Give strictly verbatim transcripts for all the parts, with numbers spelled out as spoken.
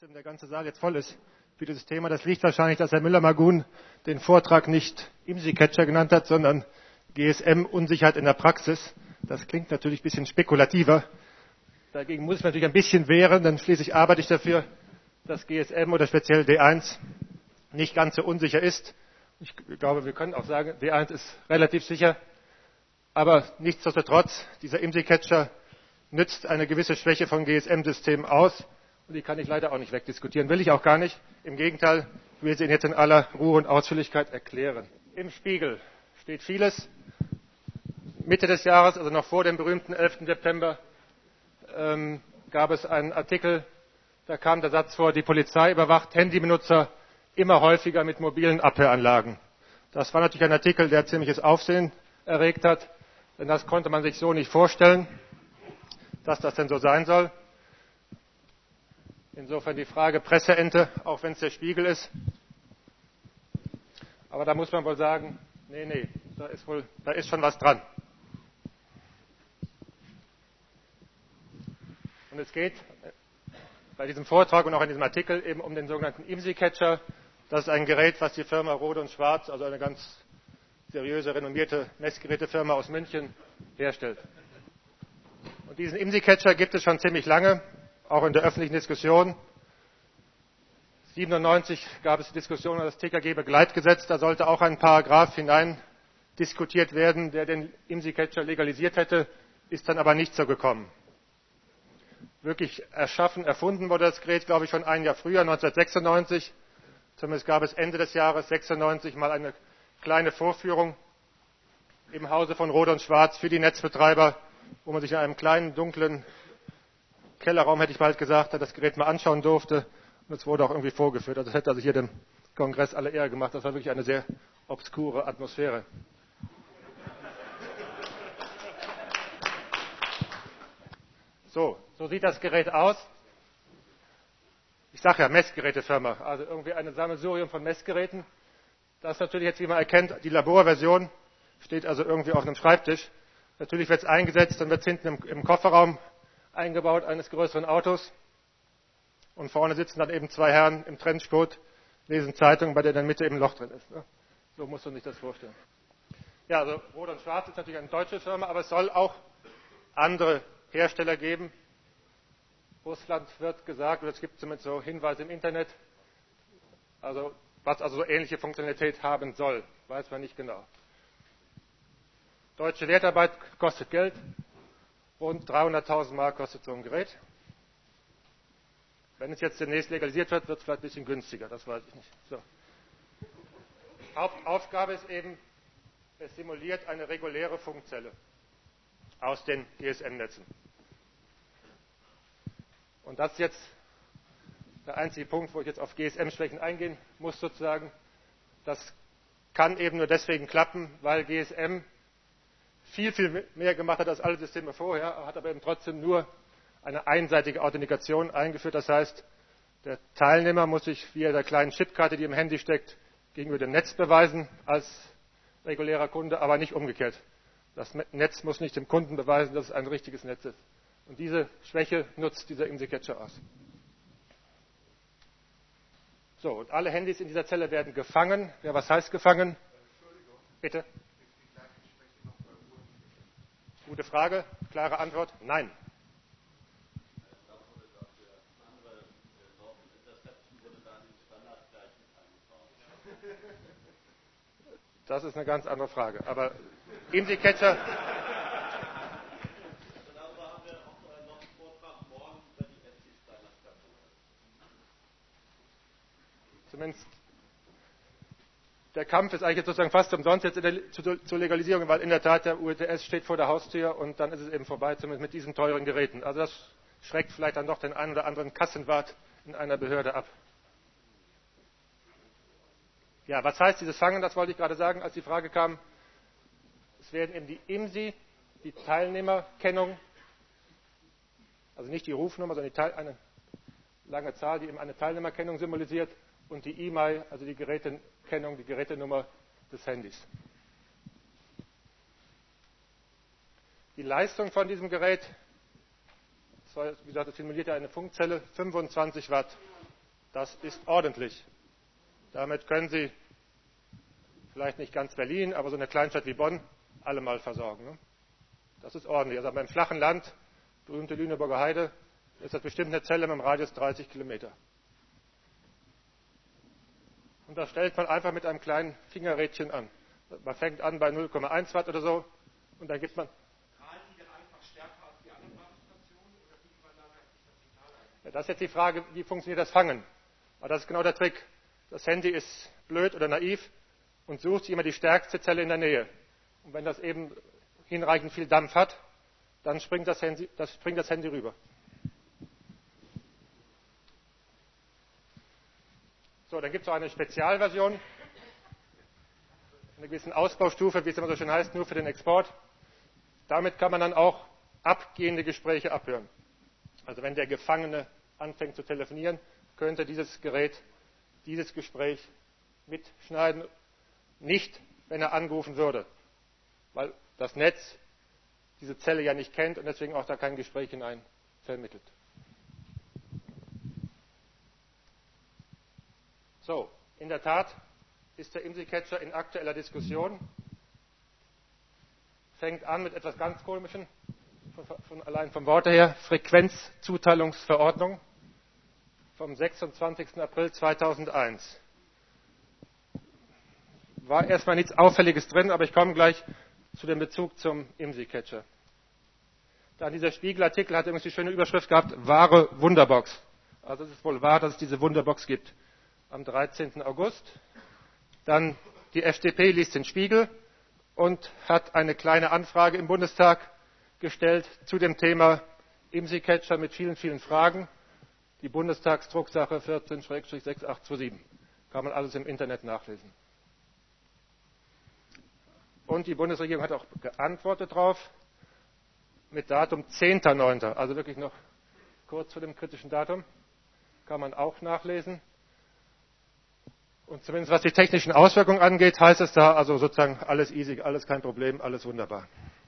trotzdem der ganze Saal jetzt voll ist für dieses Thema. Das liegt wahrscheinlich, dass Herr Müller-Magun den Vortrag nicht IMSI-Catcher genannt hat, sondern G S M-Unsicherheit in der Praxis. Das klingt natürlich ein bisschen spekulativer. Dagegen muss ich mich natürlich ein bisschen wehren, denn schließlich arbeite ich dafür, dass G S M oder speziell D eins nicht ganz so unsicher ist. Ich glaube, wir können auch sagen, D eins ist relativ sicher. Aber nichtsdestotrotz, dieser IMSI-Catcher nützt eine gewisse Schwäche von G S M-Systemen aus. Und die kann ich leider auch nicht wegdiskutieren. Will ich auch gar nicht. Im Gegenteil, ich will sie Ihnen jetzt in aller Ruhe und Ausführlichkeit erklären. Im Spiegel steht vieles. Mitte des Jahres, also noch vor dem berühmten elften September, ähm, gab es einen Artikel, da kam der Satz vor, die Polizei überwacht Handybenutzer immer häufiger mit mobilen Abhöranlagen. Das war natürlich ein Artikel, der ziemliches Aufsehen erregt hat, denn das konnte man sich so nicht vorstellen, dass das denn so sein soll. Insofern die Frage Presseente, auch wenn es der Spiegel ist. Aber da muss man wohl sagen, nee, nee, da ist wohl, da ist schon was dran. Und es geht bei diesem Vortrag und auch in diesem Artikel eben um den sogenannten IMSI-Catcher. Das ist ein Gerät, was die Firma Rohde und Schwarz, also eine ganz seriöse, renommierte Messgerätefirma aus München, herstellt. Und diesen IMSI-Catcher gibt es schon ziemlich lange, auch in der öffentlichen Diskussion. siebenundneunzig gab es die Diskussion über das T K G-Begleitgesetz. Da sollte auch ein Paragraph hinein diskutiert werden, der den IMSI-Catcher legalisiert hätte, ist dann aber nicht so gekommen. Wirklich erschaffen, erfunden wurde das Gerät, glaube ich, schon ein Jahr früher, neunzehnhundertsechsundneunzig. Zumindest gab es Ende des Jahres sechsundneunzig mal eine kleine Vorführung im Hause von Rohde und Schwarz für die Netzbetreiber, wo man sich in einem kleinen, dunklen Kellerraum, hätte ich bald gesagt, das Gerät mal anschauen durfte. Und es wurde auch irgendwie vorgeführt. Also das hätte also hier dem Kongress alle Ehre gemacht. Das war wirklich eine sehr obskure Atmosphäre. So, so sieht das Gerät aus. Ich sage ja Messgerätefirma, also irgendwie ein Sammelsurium von Messgeräten. Das ist natürlich jetzt, wie man erkennt, die Laborversion, steht also irgendwie auf einem Schreibtisch. Natürlich wird es eingesetzt, dann wird es hinten im, im Kofferraum eingebaut eines größeren Autos. Und vorne sitzen dann eben zwei Herren im Trenchcoat, lesen Zeitungen, bei der in der Mitte eben ein Loch drin ist. So muss man sich das vorstellen. Ja, also Rohde und Schwarz ist natürlich eine deutsche Firma, aber es soll auch andere Hersteller geben. Russland wird gesagt, oder es gibt zumindest so Hinweise im Internet, also was also so ähnliche Funktionalität haben soll, weiß man nicht genau. Deutsche Wertarbeit kostet Geld, rund dreihunderttausend Mark kostet so ein Gerät. Wenn es jetzt demnächst legalisiert wird, wird es vielleicht ein bisschen günstiger, das weiß ich nicht. So. Hauptaufgabe ist eben, es simuliert eine reguläre Funkzelle aus den G S M-Netzen. Und das ist jetzt der einzige Punkt, wo ich jetzt auf G S M-Schwächen eingehen muss sozusagen. Das kann eben nur deswegen klappen, weil G S M viel, viel mehr gemacht hat als alle Systeme vorher, hat aber eben trotzdem nur eine einseitige Authentikation eingeführt. Das heißt, der Teilnehmer muss sich via der kleinen Chipkarte, die im Handy steckt, gegenüber dem Netz beweisen als regulärer Kunde, aber nicht umgekehrt. Das Netz muss nicht dem Kunden beweisen, dass es ein richtiges Netz ist. Und diese Schwäche nutzt dieser IMSI-Catcher aus. So, und alle Handys in dieser Zelle werden gefangen. Ja, was heißt gefangen? Entschuldigung. Bitte. Gute Frage. Klare Antwort. Nein. Das ist eine ganz andere Frage. Aber IMSI-Catcher. Zumindest der Kampf ist eigentlich jetzt sozusagen fast umsonst jetzt in der, zur, zur Legalisierung, weil in der Tat der U E T S steht vor der Haustür und dann ist es eben vorbei, zumindest mit diesen teuren Geräten. Also das schreckt vielleicht dann doch den einen oder anderen Kassenwart in einer Behörde ab. Ja, was heißt dieses Fangen? Das wollte ich gerade sagen, als die Frage kam. Es werden eben die IMSI, die Teilnehmerkennung, also nicht die Rufnummer, sondern die Teil, eine lange Zahl, die eben eine Teilnehmerkennung symbolisiert, und die I M E I, also die Gerätekennung, die Gerätenummer des Handys. Die Leistung von diesem Gerät, wie gesagt, das simuliert ja eine Funkzelle, fünfundzwanzig Watt Das ist ordentlich. Damit können Sie vielleicht nicht ganz Berlin, aber so eine Kleinstadt wie Bonn alle mal versorgen. Ne? Das ist ordentlich. Also beim flachen Land, berühmte Lüneburger Heide, ist das bestimmt eine Zelle mit einem Radius dreißig Kilometer. Und das stellt man einfach mit einem kleinen Fingerrädchen an. Man fängt an bei null Komma eins Watt oder so und dann gibt man. Strahlen die denn einfach stärker als die anderen Basisstationen oder wie überlagert sich das Signal ein? Ja, das ist jetzt die Frage, wie funktioniert das Fangen? Aber das ist genau der Trick. Das Handy ist blöd oder naiv und sucht sich immer die stärkste Zelle in der Nähe. Und wenn das eben hinreichend viel Dampf hat, dann springt das Handy, das springt das Handy rüber. So, dann gibt es auch eine Spezialversion, eine gewisse Ausbaustufe, wie es immer so schön heißt, nur für den Export. Damit kann man dann auch abgehende Gespräche abhören. Also wenn der Gefangene anfängt zu telefonieren, könnte dieses Gerät dieses Gespräch mitschneiden, nicht, wenn er angerufen würde, weil das Netz diese Zelle ja nicht kennt und deswegen auch da kein Gespräch hinein vermittelt. So, in der Tat ist der IMSI-Catcher in aktueller Diskussion, fängt an mit etwas ganz Komischem, von, von, allein vom Wort her, Frequenzzuteilungsverordnung vom sechsundzwanzigsten April zweitausendeins. War erstmal nichts Auffälliges drin, aber ich komme gleich zu dem Bezug zum IMSI-Catcher. Dann dieser Spiegelartikel hat übrigens die schöne Überschrift gehabt, wahre Wunderbox. Also es ist wohl wahr, dass es diese Wunderbox gibt. Am dreizehnten August. Dann die F D P liest den Spiegel und hat eine kleine Anfrage im Bundestag gestellt zu dem Thema IMSI-Catcher mit vielen, vielen Fragen. Die Bundestagsdrucksache vierzehn sechs acht zwei sieben. Kann man alles im Internet nachlesen. Und die Bundesregierung hat auch geantwortet darauf mit Datum zehnten neunten Also wirklich noch kurz vor dem kritischen Datum. Kann man auch nachlesen. Und zumindest was die technischen Auswirkungen angeht, heißt es da also sozusagen alles easy, alles kein Problem, alles wunderbar.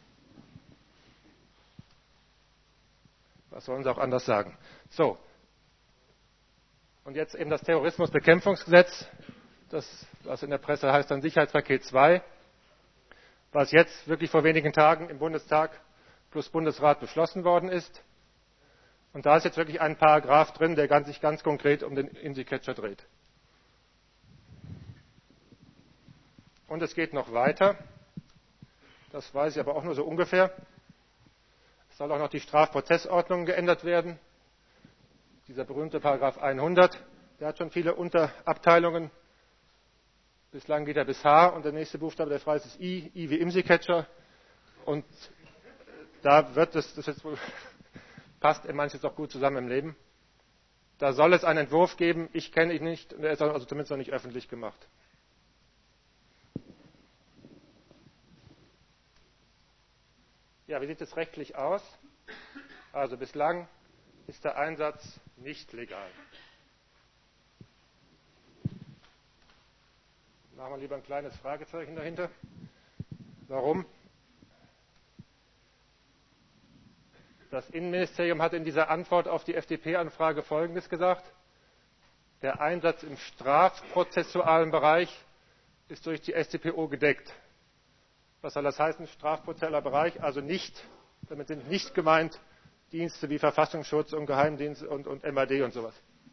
Was sollen Sie auch anders sagen? So. Und jetzt eben das Terrorismusbekämpfungsgesetz, das, was in der Presse heißt dann Sicherheitspaket zwei, was jetzt wirklich vor wenigen Tagen im Bundestag plus Bundesrat beschlossen worden ist. Und da ist jetzt wirklich ein Paragraph drin, der sich ganz konkret um den IMSI-Catcher dreht. Und es geht noch weiter. Das weiß ich aber auch nur so ungefähr. Es soll auch noch die Strafprozessordnung geändert werden. Dieser berühmte Paragraph hundert, der hat schon viele Unterabteilungen. Bislang geht er bis H und der nächste Buchstabe, der frei ist, ist I, I wie IMSI-Catcher. Und da wird es, das jetzt wohl, passt manches auch gut zusammen im Leben. Da soll es einen Entwurf geben, ich kenne ihn nicht, und er ist also zumindest noch nicht öffentlich gemacht. Ja, wie sieht es rechtlich aus? Also bislang ist der Einsatz nicht legal. Machen wir lieber ein kleines Fragezeichen dahinter. Warum? Das Innenministerium hat in dieser Antwort auf die F D P-Anfrage Folgendes gesagt. Der Einsatz im strafprozessualen Bereich ist durch die S t P O gedeckt. Was soll das heißen? Strafprozessualer Bereich, also nicht, damit sind nicht gemeint Dienste wie Verfassungsschutz und Geheimdienst und, und M A D und sowas.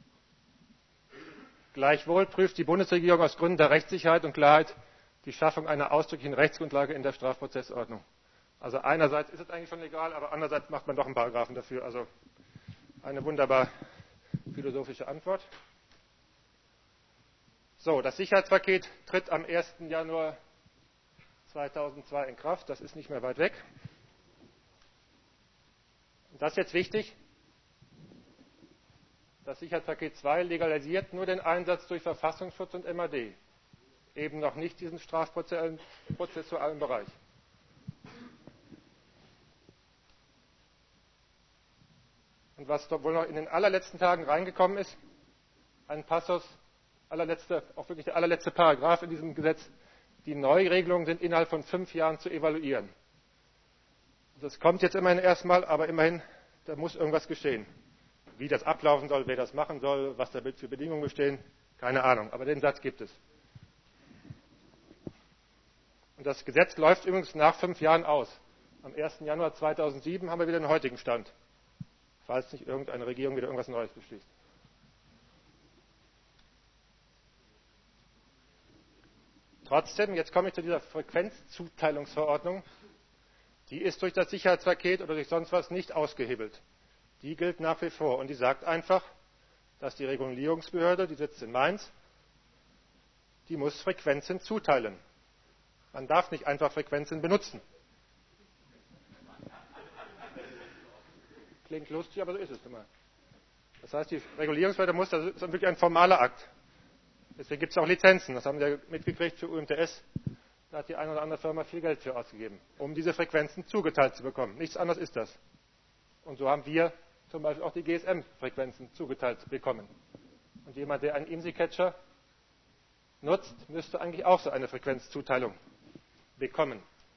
Gleichwohl prüft die Bundesregierung aus Gründen der Rechtssicherheit und Klarheit die Schaffung einer ausdrücklichen Rechtsgrundlage in der Strafprozessordnung. Also einerseits ist es eigentlich schon legal, aber andererseits macht man doch einen Paragraphen dafür. Also eine wunderbar philosophische Antwort. So, das Sicherheitspaket tritt am ersten Januar zweitausendzwei in Kraft. Das ist nicht mehr weit weg. Und das ist jetzt wichtig. Das Sicherheitspaket zwei legalisiert nur den Einsatz durch Verfassungsschutz und M A D. Eben noch nicht diesen strafprozessualen Bereich. Und was wohl noch in den allerletzten Tagen reingekommen ist, ein Passus, allerletzte, auch wirklich der allerletzte Paragraph in diesem Gesetz, die Neuregelungen sind innerhalb von fünf Jahren zu evaluieren. Das kommt jetzt immerhin erstmal, aber immerhin, da muss irgendwas geschehen. Wie das ablaufen soll, wer das machen soll, was da für Bedingungen bestehen, keine Ahnung. Aber den Satz gibt es. Und das Gesetz läuft übrigens nach fünf Jahren aus. Am ersten Januar zweitausendsieben haben wir wieder den heutigen Stand, falls nicht irgendeine Regierung wieder irgendwas Neues beschließt. Trotzdem, jetzt komme ich zu dieser Frequenzzuteilungsverordnung, die ist durch das Sicherheitspaket oder durch sonst was nicht ausgehebelt. Die gilt nach wie vor und die sagt einfach, dass die Regulierungsbehörde, die sitzt in Mainz, die muss Frequenzen zuteilen. Man darf nicht einfach Frequenzen benutzen. Klingt lustig, aber so ist es immer. Das heißt, die Regulierungsbehörde muss, das ist wirklich ein formaler Akt. Deswegen gibt es auch Lizenzen, das haben Sie ja mitgekriegt für U M T S. Da hat die eine oder andere Firma viel Geld für ausgegeben, um diese Frequenzen zugeteilt zu bekommen. Nichts anderes ist das. Und so haben wir zum Beispiel auch die G S M-Frequenzen zugeteilt bekommen. Und jemand, der einen IMSI-Catcher nutzt, müsste eigentlich auch so eine Frequenzzuteilung bekommen.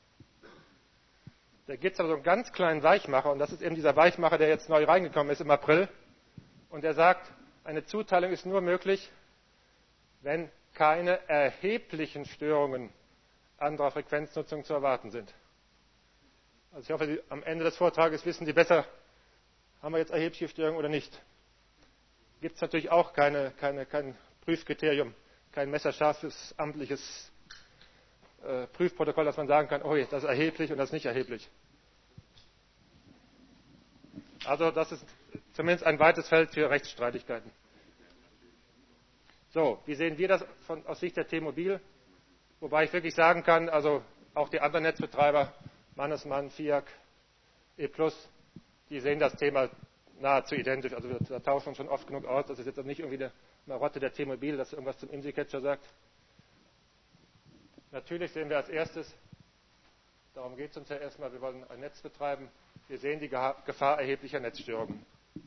Da gibt es aber so einen ganz kleinen Weichmacher, und das ist eben dieser Weichmacher, der jetzt neu reingekommen ist im April. Und der sagt, eine Zuteilung ist nur möglich, wenn keine erheblichen Störungen anderer Frequenznutzung zu erwarten sind. Also ich hoffe, Sie, am Ende des Vortrages wissen Sie besser, haben wir jetzt erhebliche Störungen oder nicht. Gibt es natürlich auch keine, keine, kein Prüfkriterium, kein messerscharfes amtliches äh, Prüfprotokoll, dass man sagen kann, oh, das ist erheblich und das ist nicht erheblich. Also das ist zumindest ein weites Feld für Rechtsstreitigkeiten. So, wie sehen wir das von, aus Sicht der T-Mobil? Wobei ich wirklich sagen kann, also auch die anderen Netzbetreiber, Mannesmann, FIAC, E plus, die sehen das Thema nahezu identisch. Also wir, da tauschen wir schon oft genug aus. Das ist jetzt nicht irgendwie eine Marotte der T-Mobil, dass irgendwas zum IMSI-Catcher sagt. Natürlich sehen wir als erstes, darum geht es uns ja erstmal, wir wollen ein Netz betreiben, wir sehen die Gefahr erheblicher Netzstörungen.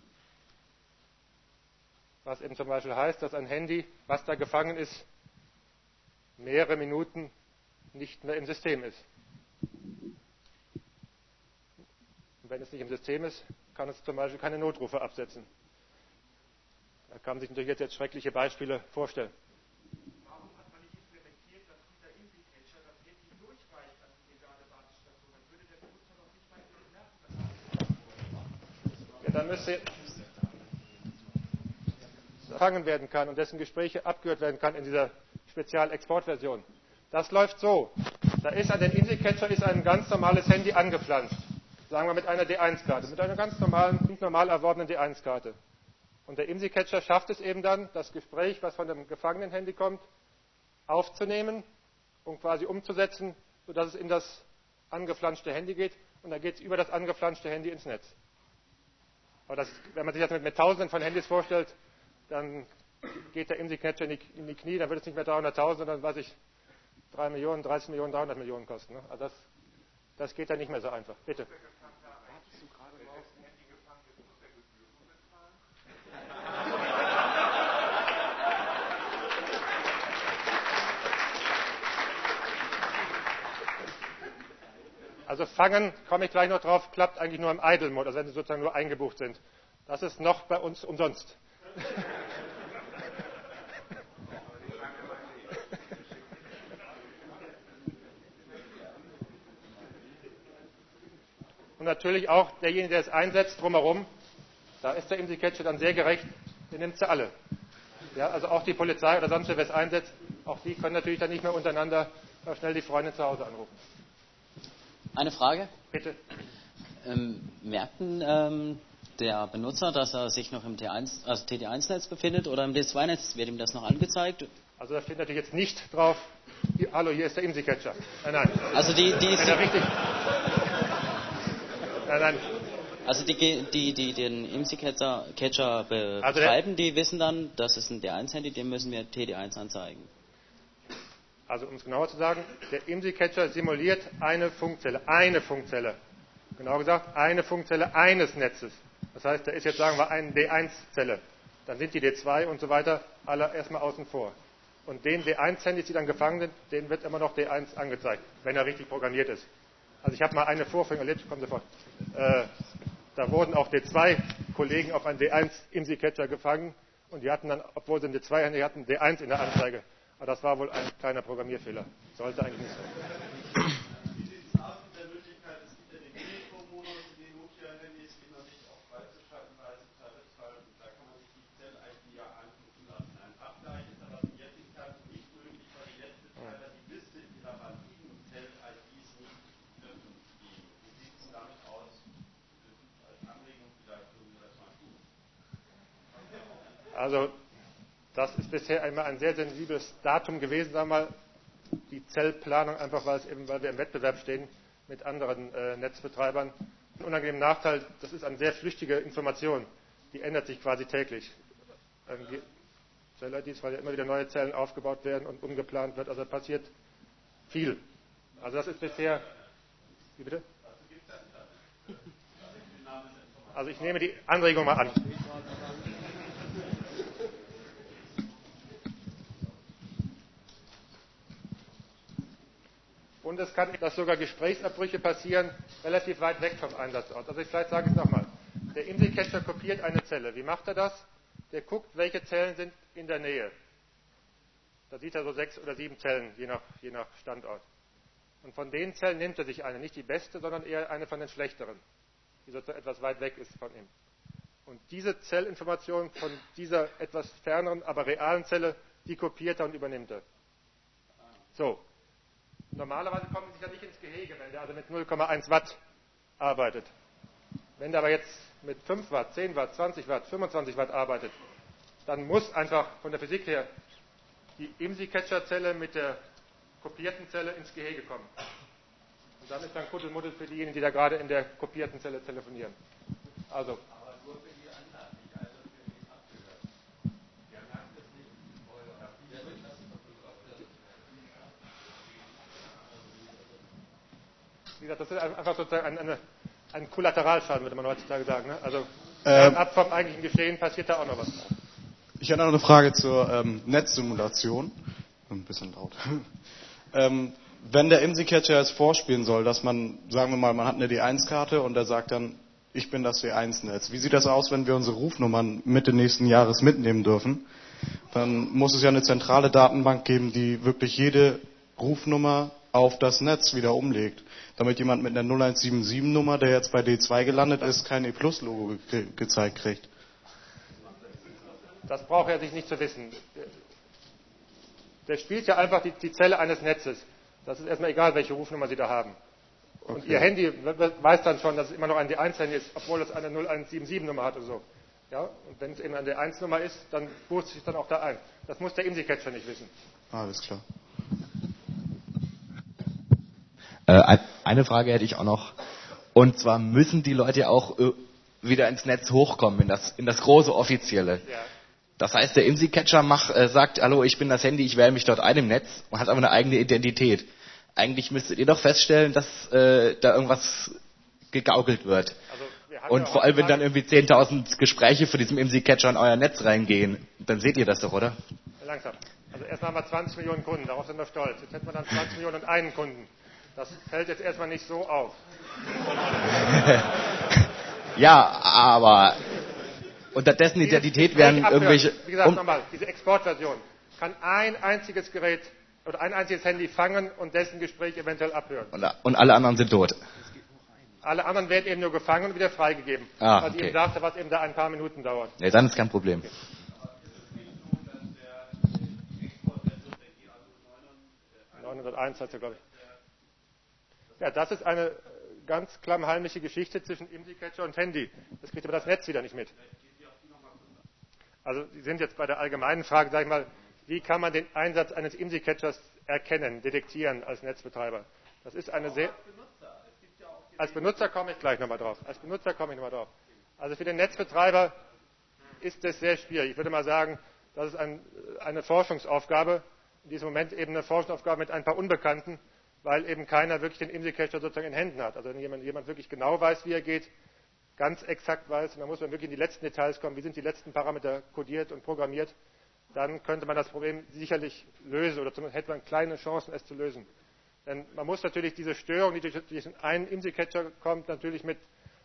Was eben zum Beispiel heißt, dass ein Handy, was da gefangen ist, mehrere Minuten nicht mehr im System ist. Und wenn es nicht im System ist, kann es zum Beispiel keine Notrufe absetzen. Da kann man sich natürlich jetzt, jetzt schreckliche Beispiele vorstellen. Warum hat man nicht implementiert, dass dieser IMSI-Catcher das wirklich durchreicht an die legale Basisstation? Dann würde der Benutzer doch nicht mal merken, dass Ja, dann müsste gefangen werden kann und dessen Gespräche abgehört werden kann in dieser Spezial-Export-Version. Das läuft so. Da ist an den IMSI-Catcher ist ein ganz normales Handy angepflanzt. Sagen wir mit einer D eins Karte, mit einer ganz normalen, normal erworbenen D eins Karte. Und der IMSI-Catcher schafft es eben dann, das Gespräch, was von dem gefangenen Handy kommt, aufzunehmen und quasi umzusetzen, sodass es in das angeflanschte Handy geht. Und dann geht es über das angeflanschte Handy ins Netz. Aber das, wenn man sich das mit, mit Tausenden von Handys vorstellt, dann geht der IMSI-Catcher in, in die Knie, dann wird es nicht mehr dreihunderttausend, sondern, weiß ich, drei Millionen, dreißig Millionen, dreihundert Millionen kosten. Ne? Also das, das geht dann nicht mehr so einfach. Bitte. Also fangen, komme ich gleich noch drauf, klappt eigentlich nur im Idle-Mode, also wenn Sie sozusagen nur eingebucht sind. Das ist noch bei uns umsonst. Und natürlich auch derjenige, der es einsetzt, drumherum, da ist der IMSI-Catcher dann sehr gerecht, der nimmt sie alle. Ja, also auch die Polizei oder sonst wer es einsetzt, auch die können natürlich dann nicht mehr untereinander schnell die Freundin zu Hause anrufen. Eine Frage? Bitte. Ähm, merkt ähm, der Benutzer, dass er sich noch im T eins, also T D eins Netz befindet oder im D zwei Netz? Wird ihm das noch angezeigt? Also da steht natürlich jetzt nicht drauf, hier, hallo, hier ist der IMSI-Catcher. Nein, nein. Also die, die, ja, richtig. Nein, nein. Also die, die, die den IMSI-Catcher Catcher betreiben, also der, die wissen dann, das ist ein D eins Handy, dem müssen wir T D eins anzeigen. Also um es genauer zu sagen, der IMSI-Catcher simuliert eine Funkzelle, eine Funkzelle. Genau gesagt, eine Funkzelle eines Netzes. Das heißt, da ist jetzt, sagen wir, eine D eins Zelle. Dann sind die D zwei und so weiter alle erstmal außen vor. Und den D eins Handys, die dann gefangen sind, denen wird immer noch D eins angezeigt, wenn er richtig programmiert ist. Also ich habe mal eine Vorführung erlebt, kommen sofort. Äh, da wurden auch D zwei Kollegen auf einen D eins IMSI-Catcher gefangen und die hatten dann, obwohl sie eine D zwei Handy hatten, D eins in der Anzeige. Aber das war wohl ein kleiner Programmierfehler. Sollte eigentlich nicht sein. Wie sieht es aus mit der Möglichkeit, es gibt ja den Unicode-Modus in den Nokia-Handys, den man sich auch freizuschalten, freizuschalten. Da kann man sich die Zell-I D ja angucken lassen. Ein Abgleich ist aber in jetzigen Zeiten nicht möglich, weil die Netzbetreiber die Liste ihrer validen Zell-I Ds nicht öffentlich geben. Wie sieht es damit aus? Als Anregung vielleicht würden wir das mal tun. Also, das ist bisher einmal ein sehr sensibles Datum gewesen, sagen wir mal, die Zellplanung, einfach weil, es eben, weil wir im Wettbewerb stehen mit anderen äh, Netzbetreibern. Ein unangenehmer Nachteil, das ist eine sehr flüchtige Information, die ändert sich quasi täglich. Ähm, Zell-I Ds, weil ja immer wieder neue Zellen aufgebaut werden und umgeplant wird, also passiert viel. Also das ist bisher... Wie bitte? Also ich nehme die Anregung mal an. Und es kann, dass sogar Gesprächsabbrüche passieren, relativ weit weg vom Einsatzort. Also ich vielleicht sage es nochmal. Der IMSI-Catcher kopiert eine Zelle. Wie macht er das? Der guckt, welche Zellen sind in der Nähe. Da sieht er so sechs oder sieben Zellen, je nach, je nach Standort. Und von den Zellen nimmt er sich eine. Nicht die beste, sondern eher eine von den schlechteren, die sozusagen etwas weit weg ist von ihm. Und diese Zellinformation von dieser etwas ferneren, aber realen Zelle, die kopiert er und übernimmt er. So. Normalerweise kommen Sie sich ja nicht ins Gehege, wenn der also mit null Komma eins Watt arbeitet. Wenn der aber jetzt mit fünf Watt, zehn Watt, zwanzig Watt, fünfundzwanzig Watt arbeitet, dann muss einfach von der Physik her die IMSI-Catcher-Zelle mit der kopierten Zelle ins Gehege kommen. Und dann ist dann Kuddelmuddel für diejenigen, die da gerade in der kopierten Zelle telefonieren. Also. Aber nur für die anderen, nicht also für die Abgehörten. Wir merken das nicht. Wie gesagt, das ist einfach sozusagen ein, eine, ein Kollateralschaden, würde man heutzutage sagen. Ne? Also Ähm, ab vom eigentlichen Geschehen passiert da auch noch was. Ich hätte noch eine Frage zur ähm, Netzsimulation. Ein bisschen laut. ähm, wenn der IMSI-Catcher jetzt vorspielen soll, dass man, sagen wir mal, man hat eine D eins Karte und der sagt dann, ich bin das D eins Netz. Wie sieht das aus, wenn wir unsere Rufnummern Mitte nächsten Jahres mitnehmen dürfen? Dann muss es ja eine zentrale Datenbank geben, die wirklich jede Rufnummer auf das Netz wieder umlegt, damit jemand mit einer null eins sieben sieben Nummer, der jetzt bei D zwei gelandet ist, kein E Plus Logo ge gezeigt kriegt. Das braucht er sich nicht zu wissen. Der spielt ja einfach die, die Zelle eines Netzes. Das ist erstmal egal, welche Rufnummer Sie da haben. Und Okay. Ihr Handy weiß dann schon, dass es immer noch ein D eins Handy ist, obwohl es eine null eins sieben sieben Nummer hat oder so. Ja? Und wenn es eben eine D eins Nummer ist, dann bucht es sich dann auch da ein. Das muss der IMSI-Catcher nicht wissen. Alles klar. Eine Frage hätte ich auch noch. Und zwar müssen die Leute auch wieder ins Netz hochkommen, in das, in das große Offizielle. Ja. Das heißt, der IMSI-Catcher macht, äh, sagt, hallo, ich bin das Handy, ich wähle mich dort ein im Netz und hat aber eine eigene Identität. Eigentlich müsstet ihr doch feststellen, dass äh, da irgendwas gegaukelt wird. Also wir haben Und ja vor allem, wenn dann heutzutage- irgendwie zehntausend Gespräche von diesem IMSI-Catcher in euer Netz reingehen, dann seht ihr das doch, oder? Langsam. Also erstmal haben wir zwanzig Millionen Kunden, darauf sind wir stolz. Jetzt hätten wir dann zwanzig Millionen und einen Kunden. Das fällt jetzt erstmal nicht so auf. Ja, aber unterdessen Identität werden Gespräch abhören. irgendwelche... Wie gesagt, um- nochmal, diese Exportversion kann ein einziges Gerät oder ein einziges Handy fangen und dessen Gespräch eventuell abhören. Und, und alle anderen sind tot. Alle anderen werden eben nur gefangen und wieder freigegeben. Ah, was ich okay. eben sagte, was eben da ein paar Minuten dauert. Nee, dann ist kein Problem. neunhunderteins hat er, glaube ich. Ja, das ist eine ganz klammheimliche Geschichte zwischen IMSI-Catcher und Handy. Das kriegt aber das Netz wieder nicht mit. Also Sie sind jetzt bei der allgemeinen Frage, sage ich mal, wie kann man den Einsatz eines IMSI-Catchers erkennen, detektieren als Netzbetreiber? Das ist eine sehr... Als Benutzer komme ich gleich nochmal drauf. Als Benutzer komme ich nochmal drauf. Also für den Netzbetreiber ist es sehr schwierig. Ich würde mal sagen, das ist ein, eine Forschungsaufgabe. In diesem Moment eben eine Forschungsaufgabe mit ein paar Unbekannten, weil eben keiner wirklich den IMSI-Catcher sozusagen in Händen hat. Also wenn jemand, jemand wirklich genau weiß, wie er geht, ganz exakt weiß, und dann muss man wirklich in die letzten Details kommen, wie sind die letzten Parameter kodiert und programmiert, dann könnte man das Problem sicherlich lösen oder zumindest hätte man kleine Chancen, es zu lösen. Denn man muss natürlich diese Störung, die durch diesen einen IMSI-Catcher kommt, natürlich mit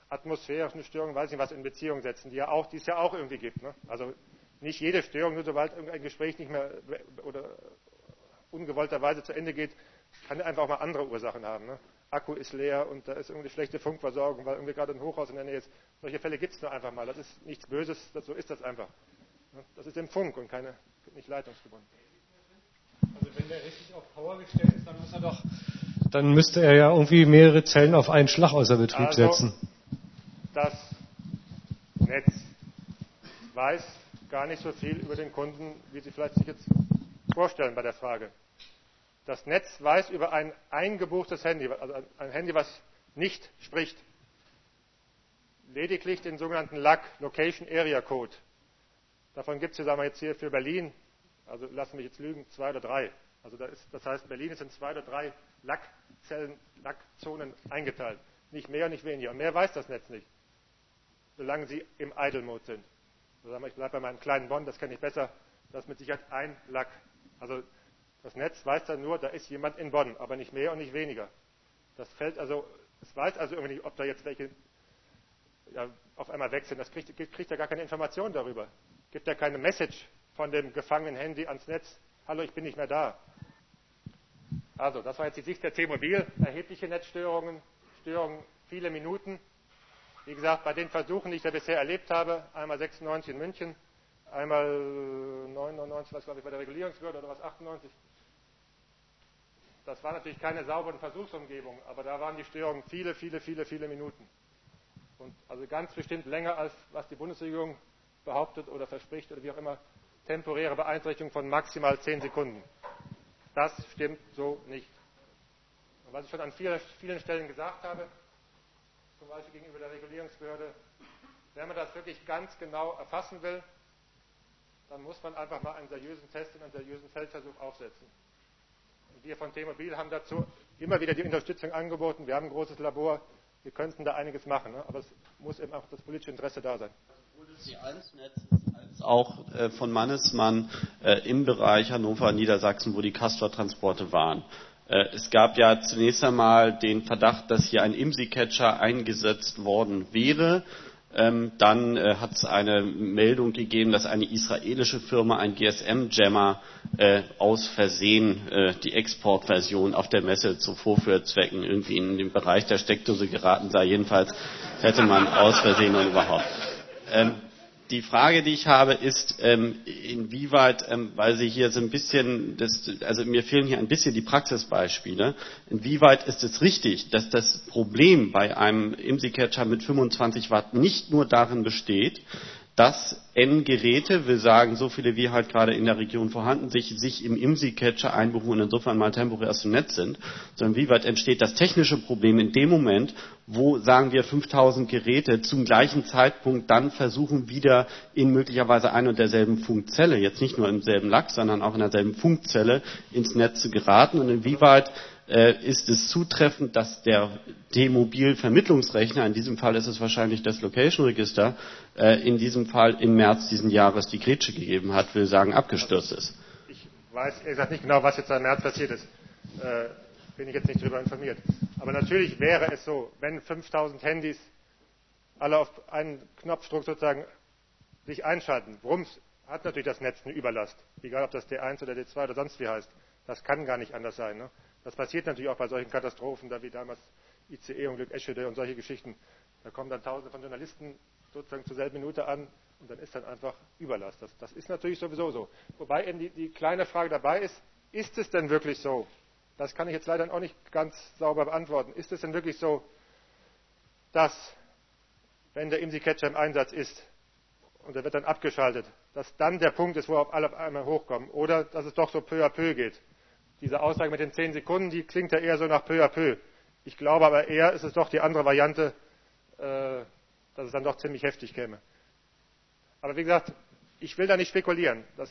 atmosphärischen Störungen, weiß nicht was, in Beziehung setzen, die, ja auch, die es ja auch irgendwie gibt. Ne? Also nicht jede Störung, nur sobald irgendein Gespräch nicht mehr oder ungewollterweise zu Ende geht, kann einfach auch mal andere Ursachen haben. Ne? Akku ist leer und da ist irgendwie schlechte Funkversorgung, weil irgendwie gerade ein Hochhaus in der Nähe ist. Solche Fälle gibt es nur einfach mal. Das ist nichts Böses, das, so ist das einfach. Ne? Das ist im Funk und keine, nicht leitungsgebunden. Also wenn der richtig auf Power gestellt ist, dann muss er doch, dann müsste er ja irgendwie mehrere Zellen auf einen Schlag außer Betrieb also, setzen. Das Netz weiß gar nicht so viel über den Kunden, wie Sie vielleicht sich jetzt vorstellen bei der Frage. Das Netz weiß über ein eingebuchtes Handy, also ein Handy, was nicht spricht, lediglich den sogenannten L A C, Location Area Code. Davon gibt es hier, sagen wir jetzt hier für Berlin, also lassen mich jetzt lügen, zwei oder drei. Also da ist, das heißt, Berlin ist in zwei oder drei L A C-Zellen, L A C-Zonen eingeteilt. Nicht mehr, nicht weniger. Und mehr weiß das Netz nicht, solange Sie im Idle-Mode sind. Also sagen wir, ich bleibe bei meinem kleinen Bonn, das kenne ich besser, das ist mit Sicherheit ein L A C. Also das Netz weiß dann nur, da ist jemand in Bonn, aber nicht mehr und nicht weniger. Das fällt also, es weiß also irgendwie nicht, ob da jetzt welche ja, auf einmal weg sind. Das kriegt, kriegt ja gar keine Information darüber. Gibt ja keine Message von dem gefangenen Handy ans Netz. Hallo, ich bin nicht mehr da. Also, das war jetzt die Sicht der T-Mobil. Erhebliche Netzstörungen, Störungen viele Minuten. Wie gesagt, bei den Versuchen, die ich da bisher erlebt habe, einmal sechsundneunzig in München, einmal neunundneunzig, was glaube ich bei der Regulierungsbehörde oder was, achtundneunzig. Das war natürlich keine saubere Versuchsumgebung, aber da waren die Störungen viele, viele, viele, viele Minuten. Und also ganz bestimmt länger, als was die Bundesregierung behauptet oder verspricht oder wie auch immer, temporäre Beeinträchtigung von maximal zehn Sekunden. Das stimmt so nicht. Und was ich schon an vielen, vielen Stellen gesagt habe, zum Beispiel gegenüber der Regulierungsbehörde, wenn man das wirklich ganz genau erfassen will, dann muss man einfach mal einen seriösen Test und einen seriösen Feldversuch aufsetzen. Und wir von T-Mobil haben dazu immer wieder die Unterstützung angeboten. Wir haben ein großes Labor, wir könnten da einiges machen, ne? Aber es muss eben auch das politische Interesse da sein. T eins Netz ist als auch äh, von Mannesmann äh, im Bereich Hannover, Niedersachsen, wo die Castor-Transporte waren. Äh, es gab ja zunächst einmal den Verdacht, dass hier ein IMSI-Catcher eingesetzt worden wäre. Ähm, dann äh, hat es eine Meldung gegeben, dass eine israelische Firma, ein G S M-Jammer, äh, aus Versehen äh, die Exportversion auf der Messe zu Vorführzwecken irgendwie in den Bereich der Steckdose geraten sei. Jedenfalls hätte man aus Versehen und überhaupt. Ähm, die Frage, die ich habe, ist, ähm, inwieweit, ähm, weil Sie hier so ein bisschen, das, also mir fehlen hier ein bisschen die Praxisbeispiele, inwieweit ist es richtig, dass das Problem bei einem IMSI-Catcher mit fünfundzwanzig Watt nicht nur darin besteht, dass N-Geräte, wir sagen so viele wie halt gerade in der Region vorhanden, sich, sich im IMSI-Catcher einbuchen und insofern mal temporär aus dem Netz sind, sondern wie weit entsteht das technische Problem in dem Moment, wo, sagen wir, fünftausend Geräte zum gleichen Zeitpunkt dann versuchen, wieder in möglicherweise ein und derselben Funkzelle, jetzt nicht nur im selben Lack, sondern auch in derselben Funkzelle ins Netz zu geraten und inwieweit äh, ist es zutreffend, dass der T-Mobil-Vermittlungsrechner, in diesem Fall ist es wahrscheinlich das Location-Register, äh, in diesem Fall im März diesen Jahres die Grätsche gegeben hat, will sagen, abgestürzt ist. Ich weiß ehrlich gesagt nicht genau, was jetzt im März passiert ist. Äh, bin ich jetzt nicht darüber informiert. Aber natürlich wäre es so, wenn fünftausend Handys alle auf einen Knopfdruck sozusagen sich einschalten. Brums hat natürlich das Netz eine Überlast. Egal, ob das D eins oder D zwei oder sonst wie heißt. Das kann gar nicht anders sein. Ne? Das passiert natürlich auch bei solchen Katastrophen, da wie damals I C E-Unglück, Eschede und solche Geschichten. Da kommen dann Tausende von Journalisten sozusagen zur selben Minute an und dann ist dann einfach Überlast. Das, das ist natürlich sowieso so. Wobei eben die, die kleine Frage dabei ist, ist es denn wirklich so? Das kann ich jetzt leider auch nicht ganz sauber beantworten. Ist es denn wirklich so, dass, wenn der IMSI-Catcher im Einsatz ist und er wird dann abgeschaltet, dass dann der Punkt ist, wo alle auf einmal hochkommen? Oder dass es doch so peu à peu geht? Diese Aussage mit den zehn Sekunden, die klingt ja eher so nach peu à peu. Ich glaube aber eher, ist es doch die andere Variante, äh, dass es dann doch ziemlich heftig käme. Aber wie gesagt, ich will da nicht spekulieren. Das,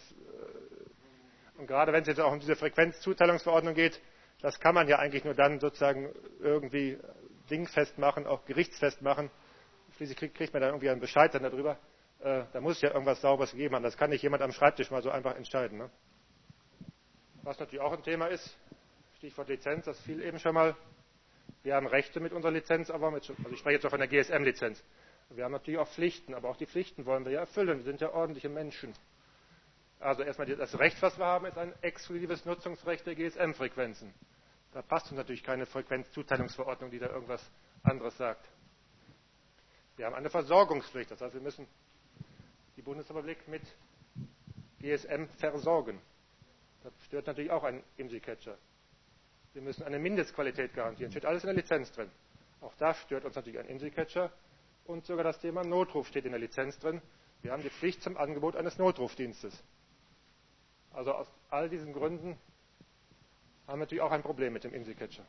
äh, und gerade wenn es jetzt auch um diese Frequenzzuteilungsverordnung geht, das kann man ja eigentlich nur dann sozusagen irgendwie dingfest machen, auch gerichtsfest machen. Schließlich kriegt, kriegt man dann irgendwie einen Bescheid dann darüber. Äh, da muss es ja irgendwas Sauberes gegeben haben. Das kann nicht jemand am Schreibtisch mal so einfach entscheiden. Ne? Was natürlich auch ein Thema ist, Stichwort Lizenz, das fiel eben schon mal. Wir haben Rechte mit unserer Lizenz, aber mit, also ich spreche jetzt auch von der G S M-Lizenz. Wir haben natürlich auch Pflichten, aber auch die Pflichten wollen wir ja erfüllen. Wir sind ja ordentliche Menschen. Also erstmal das Recht, was wir haben, ist ein exklusives Nutzungsrecht der G S M-Frequenzen. Da passt uns natürlich keine Frequenzzuteilungsverordnung, die da irgendwas anderes sagt. Wir haben eine Versorgungspflicht, das heißt, wir müssen die Bundesrepublik mit G S M versorgen. Das stört natürlich auch einen IMSI-Catcher. Wir müssen eine Mindestqualität garantieren. Steht alles in der Lizenz drin. Auch da stört uns natürlich ein IMSI-Catcher. Und sogar das Thema Notruf steht in der Lizenz drin. Wir haben die Pflicht zum Angebot eines Notrufdienstes. Also aus all diesen Gründen haben wir natürlich auch ein Problem mit dem IMSI-Catcher.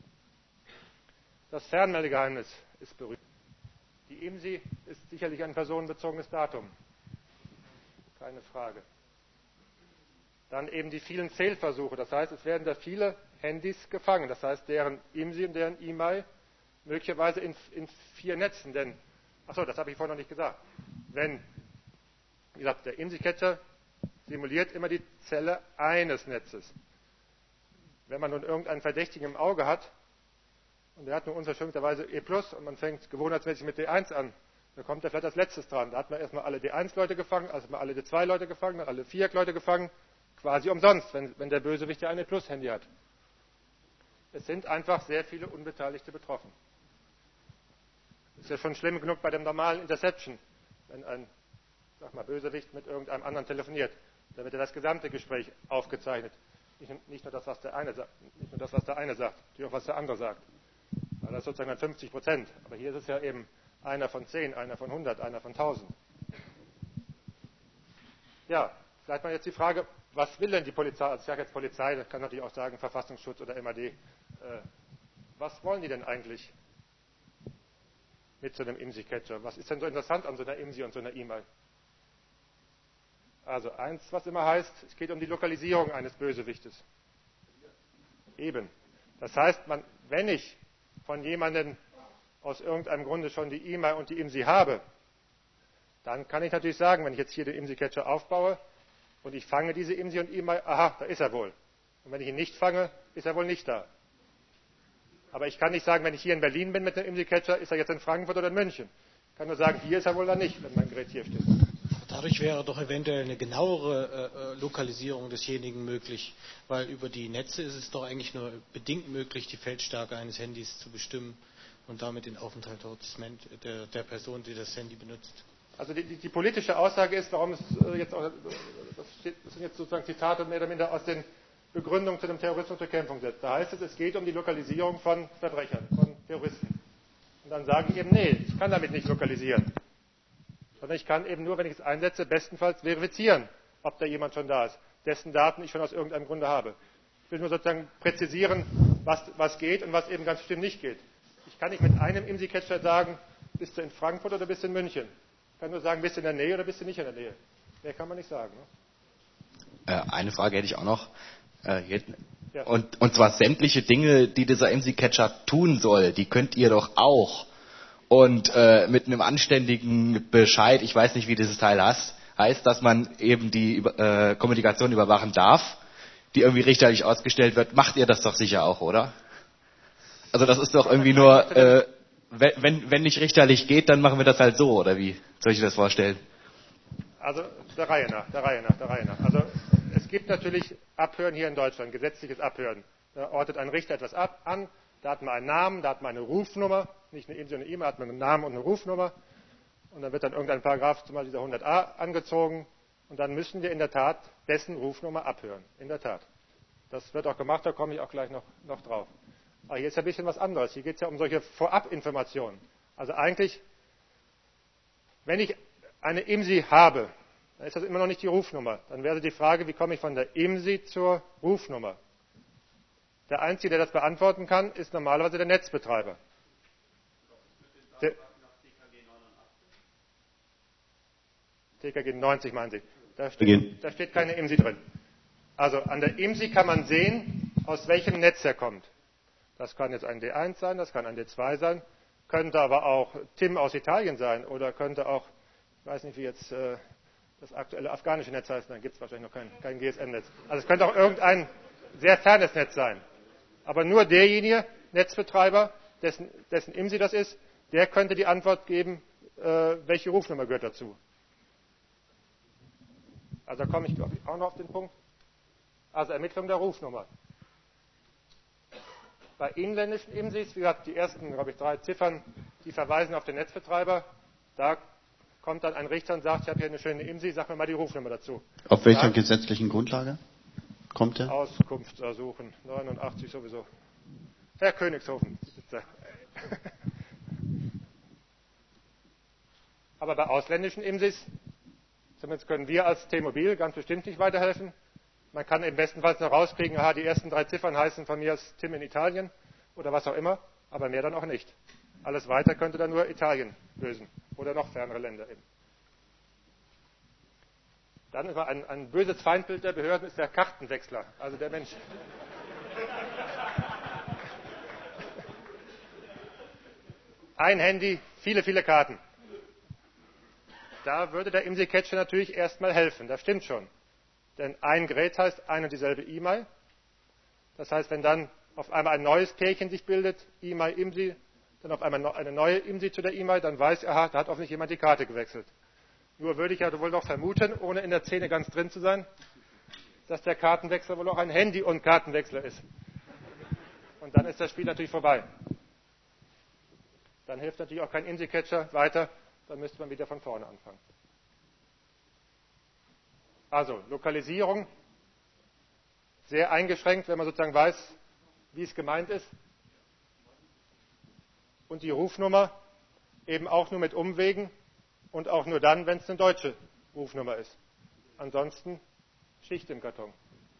Das Fernmeldegeheimnis ist berühmt. Die IMSI ist sicherlich ein personenbezogenes Datum. Keine Frage. Dann eben die vielen Fehlversuche. Das heißt, es werden da viele Handys gefangen. Das heißt, deren IMSI und deren E M I möglicherweise in, in vier Netzen. Denn, achso, das habe ich vorhin noch nicht gesagt. Wenn, wie gesagt, der IMSI-Catcher simuliert immer die Zelle eines Netzes. Wenn man nun irgendeinen Verdächtigen im Auge hat und der hat nun unverschämterweise E plus und man fängt gewohnheitsmäßig mit D eins an, dann kommt er vielleicht als letztes dran. Da hat man erstmal alle D eins Leute gefangen, also mal alle D zwei Leute gefangen, dann alle vier Leute gefangen, quasi umsonst, wenn, wenn der Bösewicht ja ein E plus Handy hat. Es sind einfach sehr viele Unbeteiligte betroffen. Ist ja schon schlimm genug bei dem normalen Interception, wenn ein, sag mal, Bösewicht mit irgendeinem anderen telefoniert. Da wird ja das gesamte Gespräch aufgezeichnet. Nicht, nicht, nur das, was der eine sagt, nicht nur das, was der eine sagt, natürlich auch, was der andere sagt. Weil das ist sozusagen dann fünfzig Prozent. Aber hier ist es ja eben einer von zehn, einer von hundert, einer von tausend. Ja, vielleicht mal jetzt die Frage, was will denn die Polizei? Also ich sage jetzt Polizei, das kann natürlich auch sagen Verfassungsschutz oder M A D. Äh, was wollen die denn eigentlich mit so einem IMSI-Catcher? Was ist denn so interessant an so einer IMSI und so einer E-Mail? Also eins, was immer heißt, es geht um die Lokalisierung eines Bösewichtes. Eben. Das heißt, man, wenn ich von jemandem aus irgendeinem Grunde schon die E-Mail und die IMSI habe, dann kann ich natürlich sagen, wenn ich jetzt hier den IMSI-Catcher aufbaue und ich fange diese IMSI und E-Mail, aha, da ist er wohl. Und wenn ich ihn nicht fange, ist er wohl nicht da. Aber ich kann nicht sagen, wenn ich hier in Berlin bin mit dem IMSI-Catcher, ist er jetzt in Frankfurt oder in München. Ich kann nur sagen, hier ist er wohl dann nicht, wenn mein Gerät hier steht. Dadurch wäre doch eventuell eine genauere äh, Lokalisierung desjenigen möglich, weil über die Netze ist es doch eigentlich nur bedingt möglich, die Feldstärke eines Handys zu bestimmen und damit den Aufenthalt der, der Person, die das Handy benutzt. Also die, die, die politische Aussage ist, warum es äh, jetzt auch, das, steht, das sind jetzt sozusagen Zitate mehr oder minder aus den Begründungen zu dem Terrorismusbekämpfung setzt. Da heißt es, es geht um die Lokalisierung von Verbrechern, von Terroristen. Und dann sage ich eben, nee, ich kann damit nicht lokalisieren. Sondern ich kann eben nur, wenn ich es einsetze, bestenfalls verifizieren, ob da jemand schon da ist, dessen Daten ich schon aus irgendeinem Grunde habe. Ich will nur sozusagen präzisieren, was, was geht und was eben ganz bestimmt nicht geht. Ich kann nicht mit einem IMSI-Catcher sagen, bist du in Frankfurt oder bist du in München. Ich kann nur sagen, bist du in der Nähe oder bist du nicht in der Nähe. Mehr kann man nicht sagen. Ne? Äh, eine Frage hätte ich auch noch. Äh, jetzt, ja. und, und zwar sämtliche Dinge, die dieser IMSI-Catcher tun soll, die könnt ihr doch auch. Und äh, mit einem anständigen Bescheid, ich weiß nicht, wie dieses Teil heißt, heißt, dass man eben die äh, Kommunikation überwachen darf, die irgendwie richterlich ausgestellt wird. Macht ihr das doch sicher auch, oder? Also das ist doch irgendwie nur, äh, wenn, wenn nicht richterlich geht, dann machen wir das halt so, oder wie soll ich das vorstellen? Also der Reihe nach, der Reihe nach, der Reihe nach. Also es gibt natürlich Abhören hier in Deutschland, gesetzliches Abhören. Da ortet ein Richter etwas ab, an, da hat man einen Namen, da hat man eine Rufnummer, nicht eine IMSI und eine E-Mail, hat man einen Namen und eine Rufnummer. Und dann wird dann irgendein Paragraph, zum Beispiel dieser hundert a, angezogen. Und dann müssen wir in der Tat dessen Rufnummer abhören. In der Tat. Das wird auch gemacht, da komme ich auch gleich noch, noch drauf. Aber hier ist ja ein bisschen was anderes. Hier geht es ja um solche Vorabinformationen. Also eigentlich, wenn ich eine IMSI habe, dann ist das immer noch nicht die Rufnummer. Dann wäre die Frage, wie komme ich von der IMSI zur Rufnummer? Der Einzige, der das beantworten kann, ist normalerweise der Netzbetreiber. Der T K G neunzig meinen Sie. Da steht, da steht keine IMSI drin. Also an der IMSI kann man sehen, aus welchem Netz er kommt. Das kann jetzt ein D eins sein, das kann ein D zwei sein, könnte aber auch Tim aus Italien sein oder könnte auch, ich weiß nicht, wie jetzt äh, das aktuelle afghanische Netz heißt, dann gibt es wahrscheinlich noch kein, kein G S M-Netz. Also es könnte auch irgendein sehr fernes Netz sein. Aber nur derjenige, Netzbetreiber, dessen, dessen I M S I das ist, der könnte die Antwort geben, äh, welche Rufnummer gehört dazu. Also da komme ich, glaube ich, auch noch auf den Punkt. Also Ermittlung der Rufnummer. Bei inländischen I M S Is, wie gesagt, die ersten, glaube ich, drei Ziffern, die verweisen auf den Netzbetreiber. Da kommt dann ein Richter und sagt, ich habe hier eine schöne I M S I, sag mir mal die Rufnummer dazu. Auf welcher dann gesetzlichen Grundlage kommt der? Auskunft ersuchen, neunundachtzig sowieso. Herr Königshofen. Aber bei ausländischen I M S Is, zumindest können wir als T-Mobil ganz bestimmt nicht weiterhelfen. Man kann im bestenfalls noch rauskriegen, aha, die ersten drei Ziffern heißen von mir als Tim in Italien oder was auch immer, aber mehr dann auch nicht. Alles weiter könnte dann nur Italien lösen oder noch fernere Länder eben. Dann ist ein, ein böses Feindbild der Behörden ist der Kartenwechsler, also der Mensch. Ein Handy, viele, viele Karten. Da würde der I M S I-Catcher natürlich erstmal helfen, das stimmt schon. Denn ein Gerät heißt ein und dieselbe E-Mail. Das heißt, wenn dann auf einmal ein neues Pärchen sich bildet, E-Mail, I M S I, dann auf einmal eine neue I M S I zu der E-Mail, dann weiß ich, aha, da hat offensichtlich jemand die Karte gewechselt. Nur würde ich ja wohl noch vermuten, ohne in der Szene ganz drin zu sein, dass der Kartenwechsler wohl auch ein Handy- und Kartenwechsler ist. Und dann ist das Spiel natürlich vorbei. Dann hilft natürlich auch kein I M S I-Catcher weiter, dann müsste man wieder von vorne anfangen. Also Lokalisierung, sehr eingeschränkt, wenn man sozusagen weiß, wie es gemeint ist. Und die Rufnummer eben auch nur mit Umwegen und auch nur dann, wenn es eine deutsche Rufnummer ist. Ansonsten Schicht im Karton.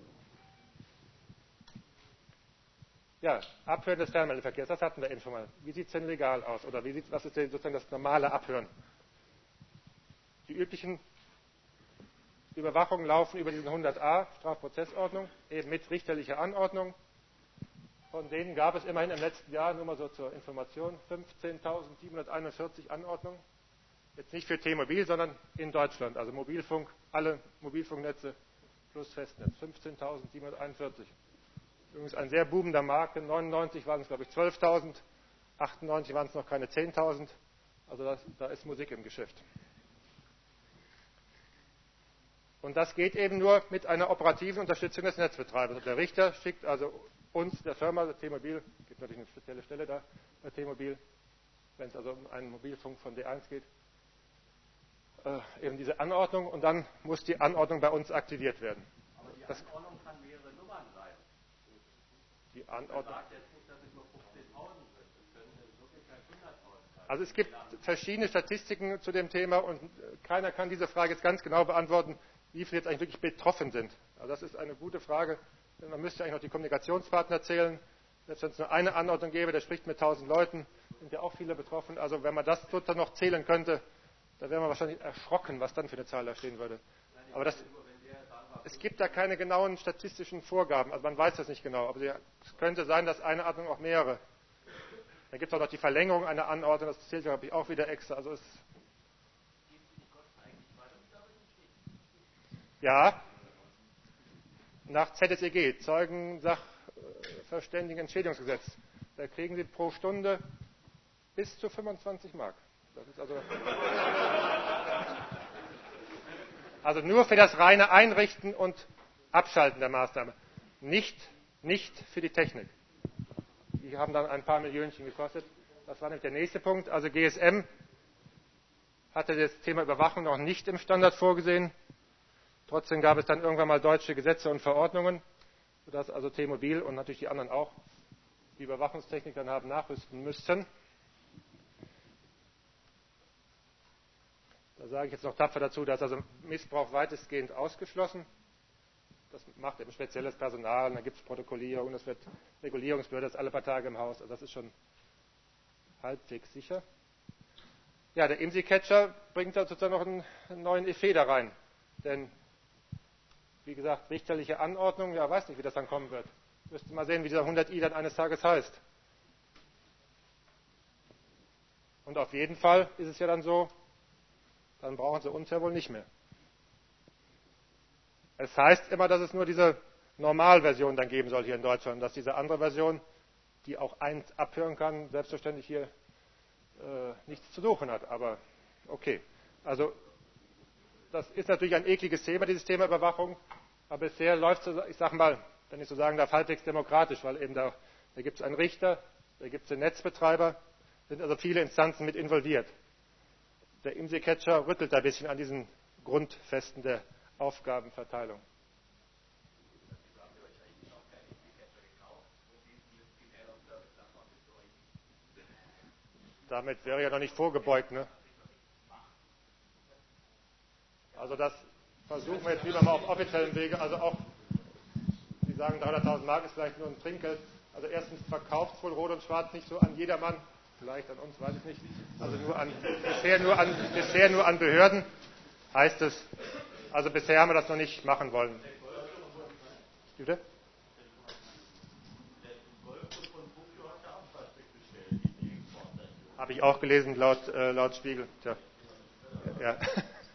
Ja, Abhören des Fernmeldeverkehrs, das hatten wir eben schon mal. Wie sieht es denn legal aus? Oder wie sieht, was ist denn sozusagen das normale Abhören? Die üblichen Überwachungen laufen über diesen hundert a Strafprozessordnung, eben mit richterlicher Anordnung. Von denen gab es immerhin im letzten Jahr, nur mal so zur Information, fünfzehntausendsiebenhunderteinundvierzig Anordnungen. Jetzt nicht für T-Mobil, sondern in Deutschland. Also Mobilfunk, alle Mobilfunknetze plus Festnetz. fünfzehntausendsiebenhunderteinundvierzig. Übrigens ein sehr boomender Markt. In neunundneunzig waren es, glaube ich, zwölftausend. achtundneunzig waren es noch keine zehntausend. Also das, da ist Musik im Geschäft. Und das geht eben nur mit einer operativen Unterstützung des Netzbetreibers. Der Richter schickt also uns, der Firma, der T-Mobil, es gibt natürlich eine spezielle Stelle da bei T-Mobil, wenn es also um einen Mobilfunk von D eins geht, äh, eben diese Anordnung und dann muss die Anordnung bei uns aktiviert werden. Aber die das, Anordnung kann mehrere Nummern sein. Die Anordnung. Man sagt jetzt nicht, dass es nur fünfzehntausend sind. Es können in Wirklichkeit hunderttausend sein. Also es gibt verschiedene Statistiken zu dem Thema und keiner kann diese Frage jetzt ganz genau beantworten, wie viele jetzt eigentlich wirklich betroffen sind. Also das ist eine gute Frage. Man müsste eigentlich noch die Kommunikationspartner zählen. Selbst wenn es nur eine Anordnung gäbe, der spricht mit tausend Leuten, sind ja auch viele betroffen. Also wenn man das sozusagen noch zählen könnte, da wäre man wahrscheinlich erschrocken, was dann für eine Zahl da stehen würde. Aber das, es gibt da keine genauen statistischen Vorgaben. Also man weiß das nicht genau. Aber es könnte sein, dass eine Anordnung auch mehrere. Dann gibt es auch noch die Verlängerung einer Anordnung. Das zählt, glaube ich, auch wieder extra. Also es Ja, nach Z S E G, Zeugensachverständigenentschädigungsgesetz, da kriegen Sie pro Stunde bis zu fünfundzwanzig Mark. Das ist also, also nur für das reine Einrichten und Abschalten der Maßnahme, nicht, nicht für die Technik. Die haben dann ein paar Millionchen gekostet. Das war nämlich der nächste Punkt. Also G S M hatte das Thema Überwachung noch nicht im Standard vorgesehen. Trotzdem gab es dann irgendwann mal deutsche Gesetze und Verordnungen, sodass also T-Mobil und natürlich die anderen auch die Überwachungstechnik dann haben nachrüsten müssten. Da sage ich jetzt noch tapfer dazu, dass also Missbrauch weitestgehend ausgeschlossen. Das macht eben spezielles Personal, da gibt es Protokollierung, das wird Regulierungsbehörde, das ist alle paar Tage im Haus. Also das ist schon halbwegs sicher. Ja, der I M S I-Catcher bringt da sozusagen noch einen, einen neuen Effet da rein. Denn wie gesagt, richterliche Anordnung, ja, weiß nicht, wie das dann kommen wird. Müsste mal sehen, wie dieser hundert i dann eines Tages heißt. Und auf jeden Fall ist es ja dann so, dann brauchen sie uns ja wohl nicht mehr. Es heißt immer, dass es nur diese Normalversion dann geben soll hier in Deutschland, dass diese andere Version die auch eins abhören kann, selbstverständlich hier äh, nichts zu suchen hat. Aber okay. Also das ist natürlich ein ekliges Thema, dieses Thema Überwachung. Aber bisher läuft es, ich sage mal, wenn ich so sagen darf, halbwegs demokratisch, weil eben da, da gibt es einen Richter, da gibt es den Netzbetreiber, sind also viele Instanzen mit involviert. Der IMSI-Catcher rüttelt da ein bisschen an diesen Grundfesten der Aufgabenverteilung. Damit wäre ja noch nicht vorgebeugt, ne? Also das versuchen wir jetzt lieber mal auf offiziellen Wege. Also auch, Sie sagen dreihunderttausend Mark ist vielleicht nur ein Trinkgeld. Also erstens verkauft wohl Rot und Schwarz nicht so an jedermann, vielleicht an uns, weiß ich nicht. Also nur an, bisher, nur an, bisher nur an Behörden heißt es. Also bisher haben wir das noch nicht machen wollen. Bitte? Habe ich auch gelesen, laut, äh, laut Spiegel. Tja. Ja. Ja.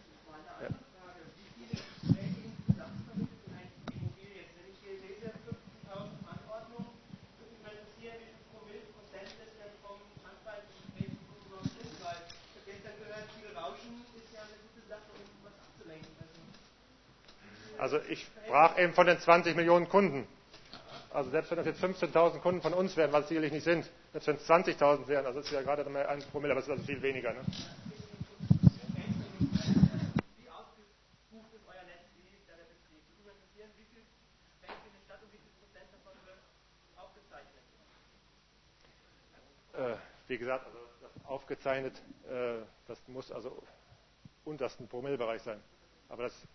Also ich sprach eben von den zwanzig Millionen Kunden. Also selbst wenn das jetzt fünfzehntausend Kunden von uns wären, was es sicherlich nicht sind, selbst wenn es zwanzigtausend wären, also es ist ja gerade mal ein Promille, aber es ist also viel weniger. Ne? Wie ausgebucht ist euer Netz, wie ist da der Betrieb? Würde mich interessieren, wie viel fällt in die Stadt und wie viel Prozent davon wird aufgezeichnet? Äh, wie gesagt, also das aufgezeichnet, äh, das muss also untersten Promillebereich sein. Aber das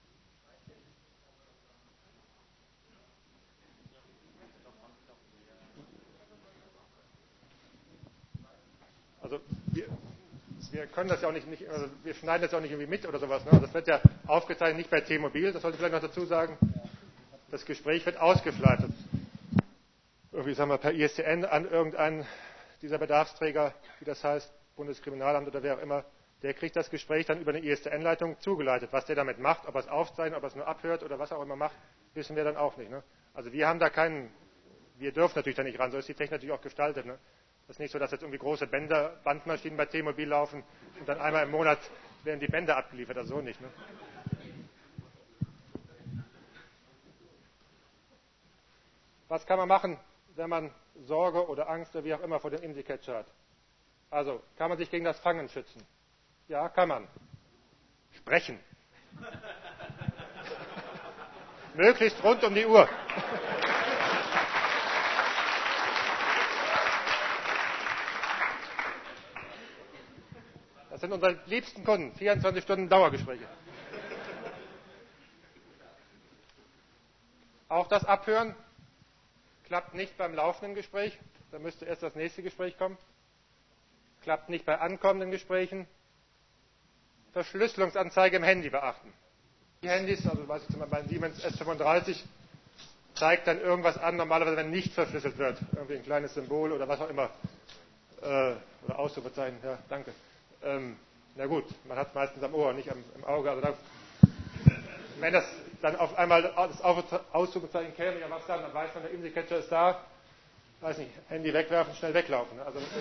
Also wir, wir können das ja auch nicht, nicht also wir schneiden das ja auch nicht irgendwie mit oder sowas. Ne? Das wird ja aufgezeichnet, nicht bei T-Mobil, das sollte ich vielleicht noch dazu sagen. Das Gespräch wird ausgefleitet. Irgendwie sagen wir per I S D N an irgendeinen dieser Bedarfsträger, wie das heißt, Bundeskriminalamt oder wer auch immer, der kriegt das Gespräch dann über eine I S D N-Leitung zugeleitet. Was der damit macht, ob er es aufzeichnet, ob er es nur abhört oder was auch immer macht, wissen wir dann auch nicht. Ne? Also wir haben da keinen, wir dürfen natürlich da nicht ran, so ist die Technik natürlich auch gestaltet. Ne? Das ist nicht so, dass jetzt irgendwie große Bänder, Bandmaschinen bei T-Mobil laufen und dann einmal im Monat werden die Bänder abgeliefert, also so nicht. Ne? Was kann man machen, wenn man Sorge oder Angst oder wie auch immer vor dem IMSI-Catcher hat? Also, kann man sich gegen das Fangen schützen? Ja, kann man. Sprechen. Möglichst rund um die Uhr. Das sind unsere liebsten Kunden, vierundzwanzig Stunden Dauergespräche. Auch das Abhören klappt nicht beim laufenden Gespräch, da müsste erst das nächste Gespräch kommen. Klappt nicht bei ankommenden Gesprächen. Verschlüsselungsanzeige im Handy beachten. Die Handys, also weiß ich zum Beispiel bei Siemens S fünfunddreißig, zeigt dann irgendwas an, normalerweise wenn nicht verschlüsselt wird. Irgendwie ein kleines Symbol oder was auch immer. Äh, oder Ausrufezeichen, ja, danke. Ähm, na gut, man hat es meistens am Ohr, nicht am, im Auge. Also da, wenn das dann auf einmal das Ausrufezeichen käme, ja was dann, dann weiß man, der IMSI-Catcher ist da. Weiß nicht, Handy wegwerfen, schnell weglaufen. Ne? Also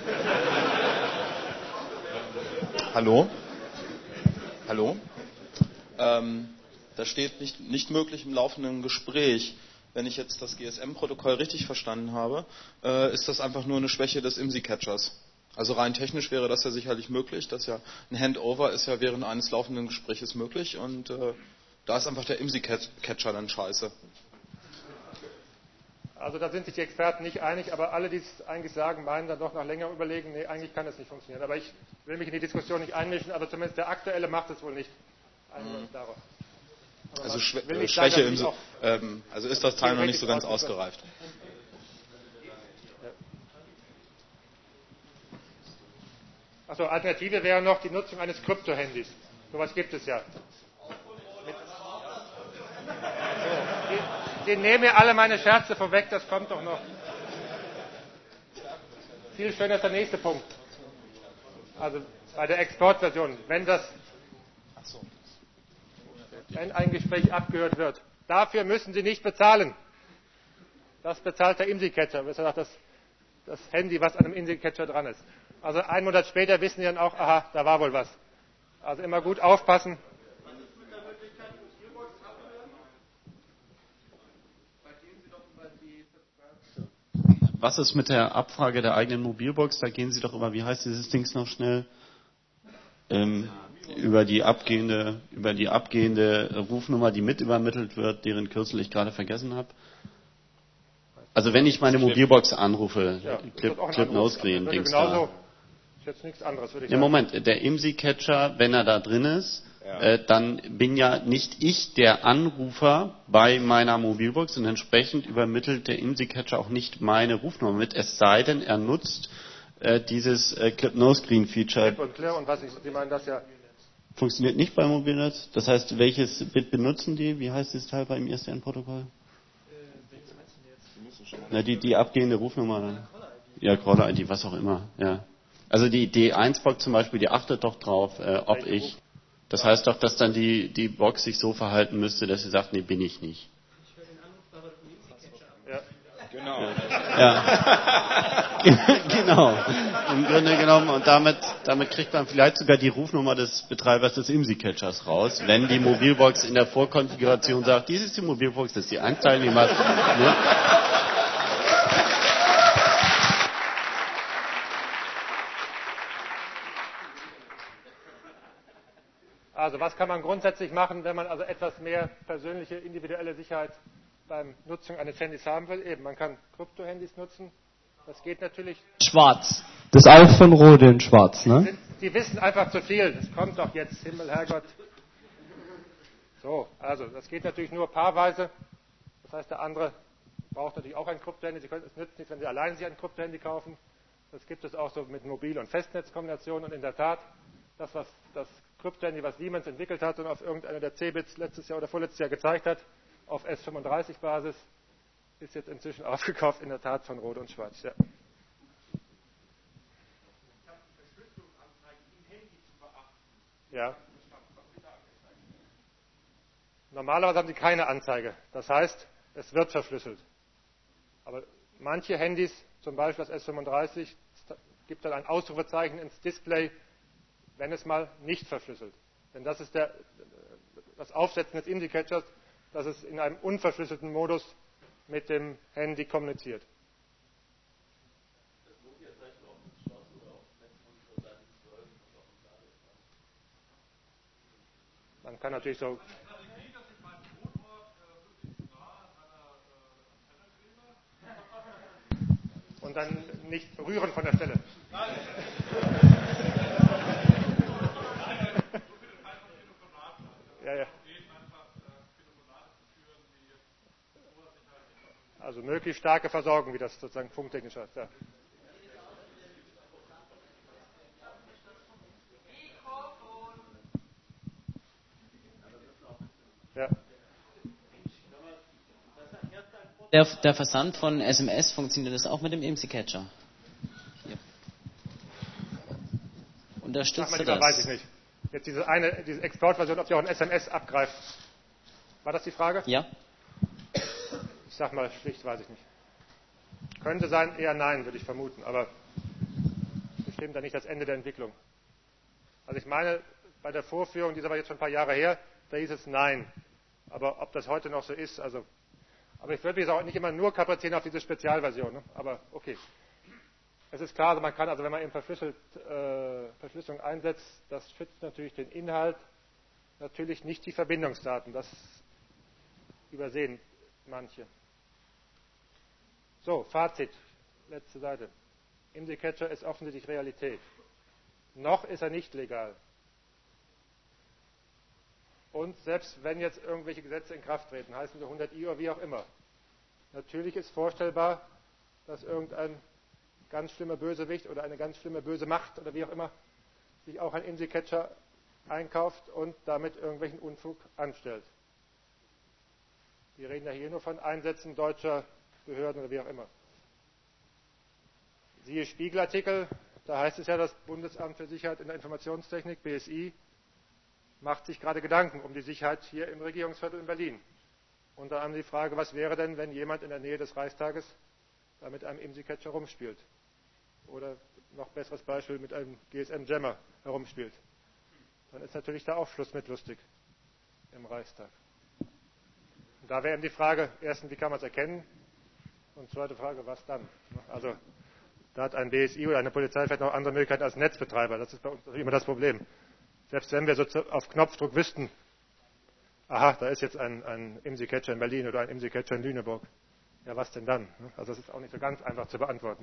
Hallo? Hallo? Ähm, da steht nicht, nicht möglich im laufenden Gespräch. Wenn ich jetzt das G S M-Protokoll richtig verstanden habe, äh, ist das einfach nur eine Schwäche des IMSI-Catchers. Also rein technisch wäre das ja sicherlich möglich. Das ja ein Handover ist ja während eines laufenden Gespräches möglich und äh, da ist einfach der IMSI-Catcher dann scheiße. Also da sind sich die Experten nicht einig, aber alle, die es eigentlich sagen, meinen dann doch nach längerem Überlegen, nee, eigentlich kann das nicht funktionieren. Aber ich will mich in die Diskussion nicht einmischen, aber zumindest der aktuelle macht es wohl nicht. Mhm. Darauf. Also Schwä äh, Schwäche im so, ähm, also ist das Teil noch nicht so ganz ausgereift. Ja. Achso, Alternative wäre noch die Nutzung eines Krypto-Handys. Sowas gibt es ja. Mit Sie nehmen mir alle meine Scherze vorweg, das kommt doch noch. Viel schöner ist der nächste Punkt. Also bei der Exportversion, wenn das, wenn ein Gespräch abgehört wird, dafür müssen Sie nicht bezahlen. Das bezahlt der IMSI-Catcher. Das das Handy, was an einem IMSI-Catcher dran ist. Also einen Monat später wissen die dann auch, aha, da war wohl was. Also immer gut aufpassen. Was ist mit der Abfrage der eigenen Mobilbox? Da gehen Sie doch immer, wie heißt dieses Ding noch schnell? Ähm, über die abgehende, über die abgehende Rufnummer, die mit übermittelt wird, deren Kürzel ich gerade vergessen habe. Also wenn ich meine Mobilbox anrufe, ja, Clip, Clip No Screen, Dings genauso, da. Ist jetzt nichts anderes, würde ich Ja, sagen. Moment, der IMSI-Catcher, wenn er da drin ist, ja. äh, dann bin ja nicht ich der Anrufer bei meiner Mobilbox und entsprechend übermittelt der IMSI-Catcher auch nicht meine Rufnummer mit, es sei denn, er nutzt äh, dieses äh, Clip No Screen Feature. Clip und Clear und was ich, Sie meinen das ja. Funktioniert nicht bei Mobilnet. Das heißt, welches Bit benutzen die? Wie heißt das Teil beim I S D N-Protokoll? Na, die, die abgehende Rufnummer. Ja, Caller-I D, was auch immer. Ja. Also die D eins Box zum Beispiel, die achtet doch drauf, äh, ob ich. Das heißt doch, dass dann die, die Box sich so verhalten müsste, dass sie sagt, nee, bin ich nicht. Ja. Genau. Ja. Genau. Im Grunde genommen, und damit, damit kriegt man vielleicht sogar die Rufnummer des Betreibers des IMSI-Catchers raus, wenn die Mobilbox in der Vorkonfiguration sagt, dies ist die Mobilbox, das ist die eins Teilnehmer. Ne? Also was kann man grundsätzlich machen, wenn man also etwas mehr persönliche, individuelle Sicherheit beim Nutzung eines Handys haben will? Eben, man kann Krypto-Handys nutzen. Das geht natürlich. Schwarz. Das Auf von Rode in Schwarz, ne? Sind, die wissen einfach zu viel. Das kommt doch jetzt, Himmel, Herrgott. So, also das geht natürlich nur paarweise. Das heißt, der andere braucht natürlich auch ein Krypto-Handy. Sie können, es nützt nichts, wenn Sie allein sich ein Krypto-Handy kaufen. Das gibt es auch so mit Mobil- und Festnetzkombinationen. Und in der Tat, das, was das Krypto-Handy, was Siemens entwickelt hat und auf irgendeiner der C-Bits letztes Jahr oder vorletztes Jahr gezeigt hat, auf S fünfunddreißig Basis, ist jetzt inzwischen aufgekauft, in der Tat von Rot und Schwarz. Ja. Ja. Normalerweise haben Sie keine Anzeige. Das heißt, es wird verschlüsselt. Aber manche Handys, zum Beispiel das S fünfunddreißig, gibt dann ein Ausrufezeichen ins Display, wenn es mal nicht verschlüsselt. Denn das ist der, das Aufsetzen des IMSI-Catchers, dass es in einem unverschlüsselten Modus mit dem Handy kommuniziert. Man kann natürlich so. Und dann nicht rühren von der Stelle. Ja, ja. Also möglichst starke Versorgung, wie das sozusagen funktechnisch heißt. Ja. Ja. Der, der Versand von S M S, funktioniert das auch mit dem IMSI-Catcher? Unterstützt du das? Weiß ich nicht. Jetzt diese eine, diese Exportversion, ob die auch ein S M S abgreift. War das die Frage? Ja. Ich sag mal schlicht, weiß ich nicht. Könnte sein, eher nein, würde ich vermuten, aber bestimmt dann nicht das Ende der Entwicklung. Also ich meine, bei der Vorführung, die ist aber jetzt schon ein paar Jahre her, da hieß es nein. Aber ob das heute noch so ist, also, aber ich würde mich auch nicht immer nur kaprizieren auf diese Spezialversion, ne? Aber okay. Es ist klar, also man kann, also wenn man eben verschlüsselt, äh, Verschlüsselung einsetzt, das schützt natürlich den Inhalt, natürlich nicht die Verbindungsdaten. Das übersehen manche. So, Fazit, letzte Seite. IMSI-Catcher ist offensichtlich Realität. Noch ist er nicht legal. Und selbst wenn jetzt irgendwelche Gesetze in Kraft treten, heißen sie hundert I oder wie auch immer, natürlich ist vorstellbar, dass irgendein ganz schlimmer Bösewicht oder eine ganz schlimme böse Macht oder wie auch immer sich auch ein IMSI-Catcher einkauft und damit irgendwelchen Unfug anstellt. Wir reden ja hier nur von Einsätzen deutscher Behörden oder wie auch immer. Siehe Spiegelartikel, da heißt es ja, das Bundesamt für Sicherheit in der Informationstechnik, B S I, macht sich gerade Gedanken um die Sicherheit hier im Regierungsviertel in Berlin. Unter anderem die Frage, was wäre denn, wenn jemand in der Nähe des Reichstages da mit einem IMSI-Catcher rumspielt? oder noch besseres Beispiel mit einem G S M-Jammer herumspielt, dann ist natürlich da auch Schluss mit lustig im Reichstag. Und da wäre eben die Frage, erstens, wie kann man es erkennen? Und zweite Frage, was dann? Also da hat ein B S I oder eine Polizei vielleicht noch andere Möglichkeiten als Netzbetreiber. Das ist bei uns natürlich immer das Problem. Selbst wenn wir so auf Knopfdruck wüssten, aha, da ist jetzt ein, ein I M S I-Catcher in Berlin oder ein I M S I-Catcher in Lüneburg. Ja, was denn dann? Also das ist auch nicht so ganz einfach zu beantworten.